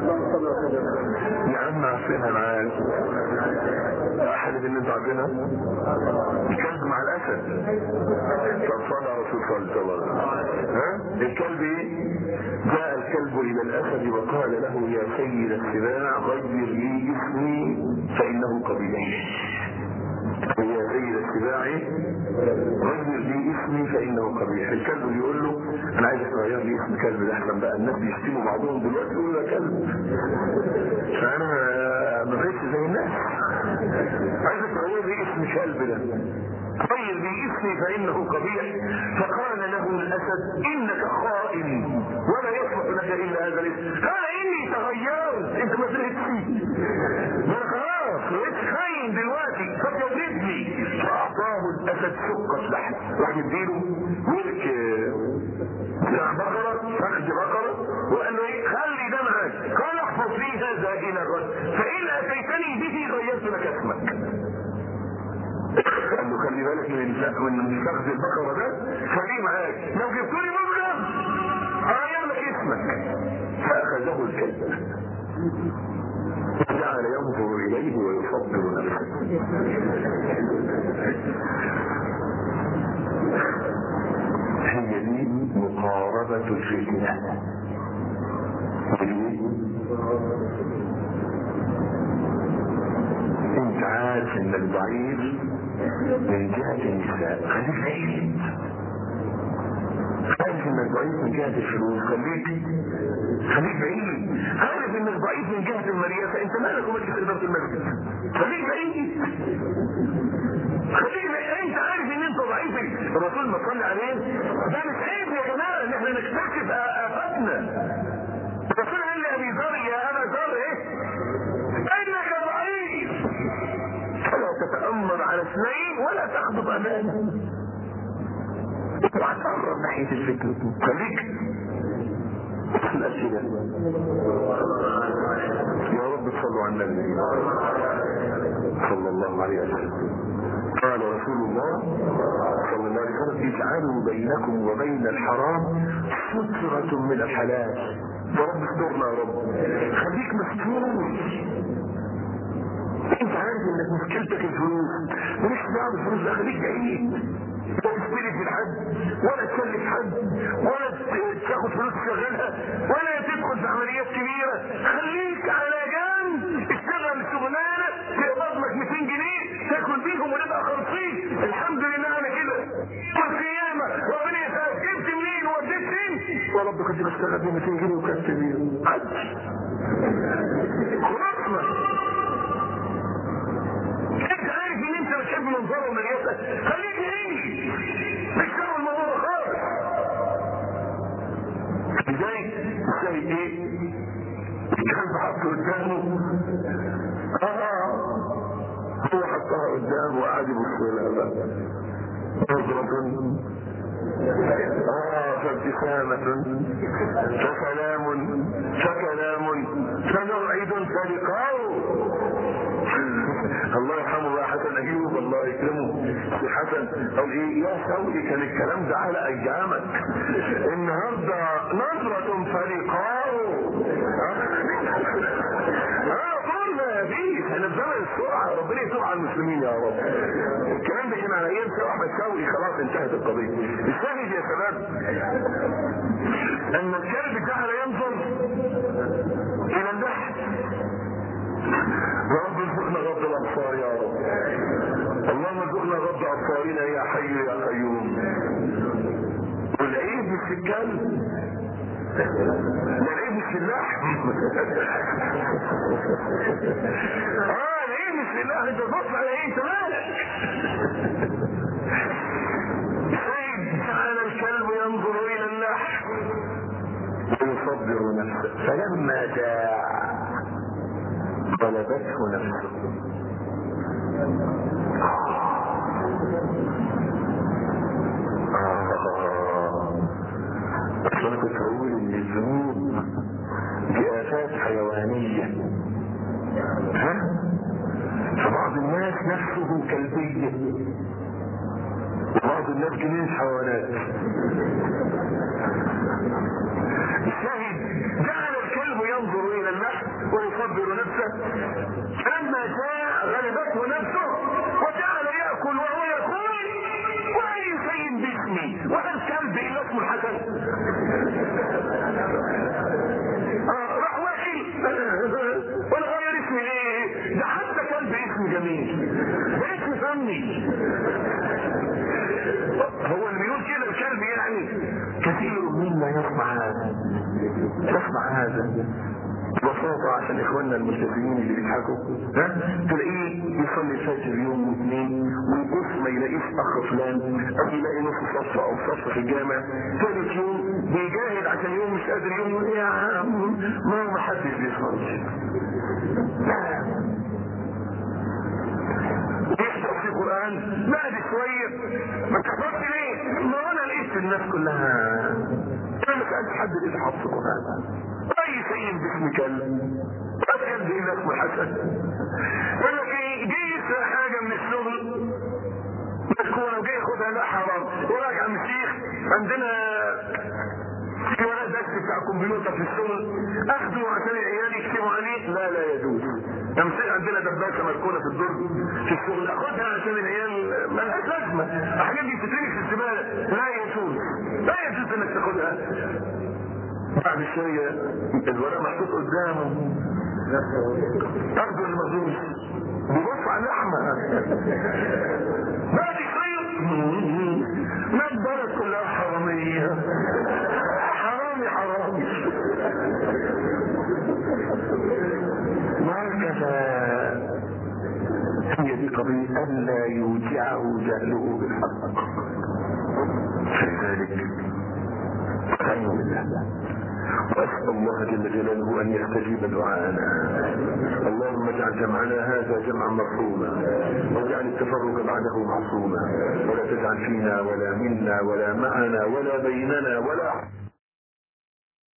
يا عم عارفينها معاك. احد ان انتوا عارفينها؟ الكلب مع الاسد. طب صلى على رسول الله صلى الله عليه وسلم. ها؟ الكلب ايه؟ جاء الكلب الى الاسد وقال له يا سيد السباع غير لي اسمي فانه قبيح. يا سيد السباع غير لي اسمي فانه قبيح. الكلب بيقول له انا عايزك تغير لي اسم كلب، ده احسن بقى الناس بيشتموا بعضهم دلوقتي يقولوا يا كلب، فانا ما بقتش زي الناس، عايزك تغير لي اسم كلب ده، غير لي اسمي فانه قبيح. فقال له الاسد انك خائن ولا يصلح لك الا هذا الاسم. قال اني تغيرت، انت ما فرقتش، ما انا خلاص بقيت خاين دلوقتي فتجدني. فاعطاه الاسد شقة لحم، راح يديله ملك بتاع بقرة، فخذ بقرة، وقال له ايه خلي ده معاك، قال احفظ لي هذا الى الغد فان اتيتني به غيرت لك اسمك. قال له خلي بالك من من فخذ البقرة ده، خليه معاك، لو جبت لي مبلغ اغير لك اسمك. فاخذه الكلب وجعل ينظر اليه ويفضل نفسه. هي دي مقاربة الفتنة. انت عارف انك ضعيف من جهة النساء، خليك بعيد. عارف انك ضعيف من جهة الفلوس، خليك خليك بعيد. عارف انك ضعيف من جهة المرياسة، انت مالك ومالك في إدارة المسجد، خليك بعيد. خليك بعيد. انت عارف ان انت ضعيف. الرسول ما صلى عليه ده مش عيب يا جماعة ان احنا نكتشف آفاتنا. الرسول قال لأبي ذر يا أبا ذر ايه؟ انك ضعيف، فلا تتأمر على اثنين ولا تخطب امانه. اوعى تقرب ناحية الفتنة، خليك الأسئلة. يا رب صلوا على النبي صلى الله عليه وسلم. قال رسول الله صلى الله عليه وسلم اجعلوا بينكم وبين الحرام سترة من الحلال. يا رب استرنا يا رب، خليك مستور. انت عارف انك مشكلتك الفلوس ومش بعض الفلوس ده، خليك بعيد. لا تستلف الحد ولا تسلف حد ولا تاخد فلوس تشغلها ولا تدخل في عمليات كبيرة. خليك على جنب، اشتغل شغلانة تقبض لك مئتين جنيه تاكل بيهم ونبقى خالصين. الحمد لله انا كده. والقيامة ربنا يسأل جبت منين ووديت فين؟ يا رب كنت بشتغل ب مئتين جنيه وكسبت بيهم. حد خلصنا. انت عارف ان انت بتحب منظره ومرياسة، خليك بعيد، مش سوى الموضوع خالص. ازاي ازاي ايه الكلب حطه قدامه، اه هو حطها قدامه وقعد يبص لها بقى نظرة اه فابتسامة فسلام فكلام فموعد فلقاء. الله يرحمه بقى حسن ايوب الله يكرمه. في حسن قال ايه يا سوي كان الكلام ده على ايامك، النهارده نظرة فلقاء. اه قلنا دي احنا في زمن السرعه، ربنا يتوب على المسلمين يا رب. الكلام ده كان على ايام سيد احمد شوقي، خلاص انتهت القضيه. الشاهد يا شباب ان الكلب جعل ينظر الى النحل. يا رب ارزقنا غض الابصار يا رب، اللهم ارزقنا غض ابصارنا يا حي يا قيوم. كلب. ده العيب مش في اللحم. اه العيب مش في اللحم، انت تبص على ايه؟ انت مالك؟ سيد جعل الكلب ينظر الى اللحم ويصبر نفسه، فلما جاء غلبته نفسه. أنا كنت أقول إن الذنوب دي آفات حيوانية. ها؟ فبعض الناس نفسه كلبية وبعض الناس جنين حيوانات. الشاهد جعل الكلب ينظر إلى اللحم ويصبر نفسه، فلما جاء غلبته نفسه وجعل يأكل وهو يقول وأي شيء باسمي، وهل كلب إلا اسمه الحسن؟ آه راح واكل ولا غير اسمي ليه؟ ده حتى كلب اسم جميل، ده اسم فني. هو اللي بيقول كده الكلب يعني. كثير منا يسمع هذا يسمع هذا ببساطة عشان اخواننا الملتزمين اللي بيضحكوا، ها تلاقيه يصلي الفجر يوم واثنين ويبص ما يلاقيش اخ فلان او يلاقي نص صف او صف في الجامع، ثالث يوم بيجاهد عشان يوم مش قادر يوم يقول يا عم ما ما حدش بيصلي. يحفظ في القرآن بعد شوية ما تحفظش ليه؟ ما انا لقيت الناس كلها انا ما سألت حد اللي حفظ القرآن. اي شيء باسم كلب، الكلب الا اسمه الحسن. يقول لك ايه؟ جه يسرق حاجة من الشغل مسكونة وجاي ياخدها، لا حرام. وراجع عم الشيخ عندنا في ورق درس بتاع كمبيوتر في الشغل اخده عشان العيال يكتبوا عليه، لا لا يجوز. امسك عندنا دباسه مركونه في الدرج في الشغل اخدها عشان العيال مالهاش لازمه، الحاجات دي بتترمي في الزباله، لا يجوز لا يجوز انك تاخدها. بعد شويه الورق محطوط قدامه اخده المخزون بيبص على اللحمه. بعد شويه ما البلد كلها حراميه، حرامي حرامي. وهكذا هي دي قضية ألا يوجعه جهله بالحق. فلذلك خير بالله وأسأل الله جل جلاله أن يستجيب دعاءنا. اللهم اجعل جمعنا هذا جمعا مرحوما واجعل التفرق بعده معصوما، ولا تجعل فينا ولا منا ولا معنا ولا بيننا ولا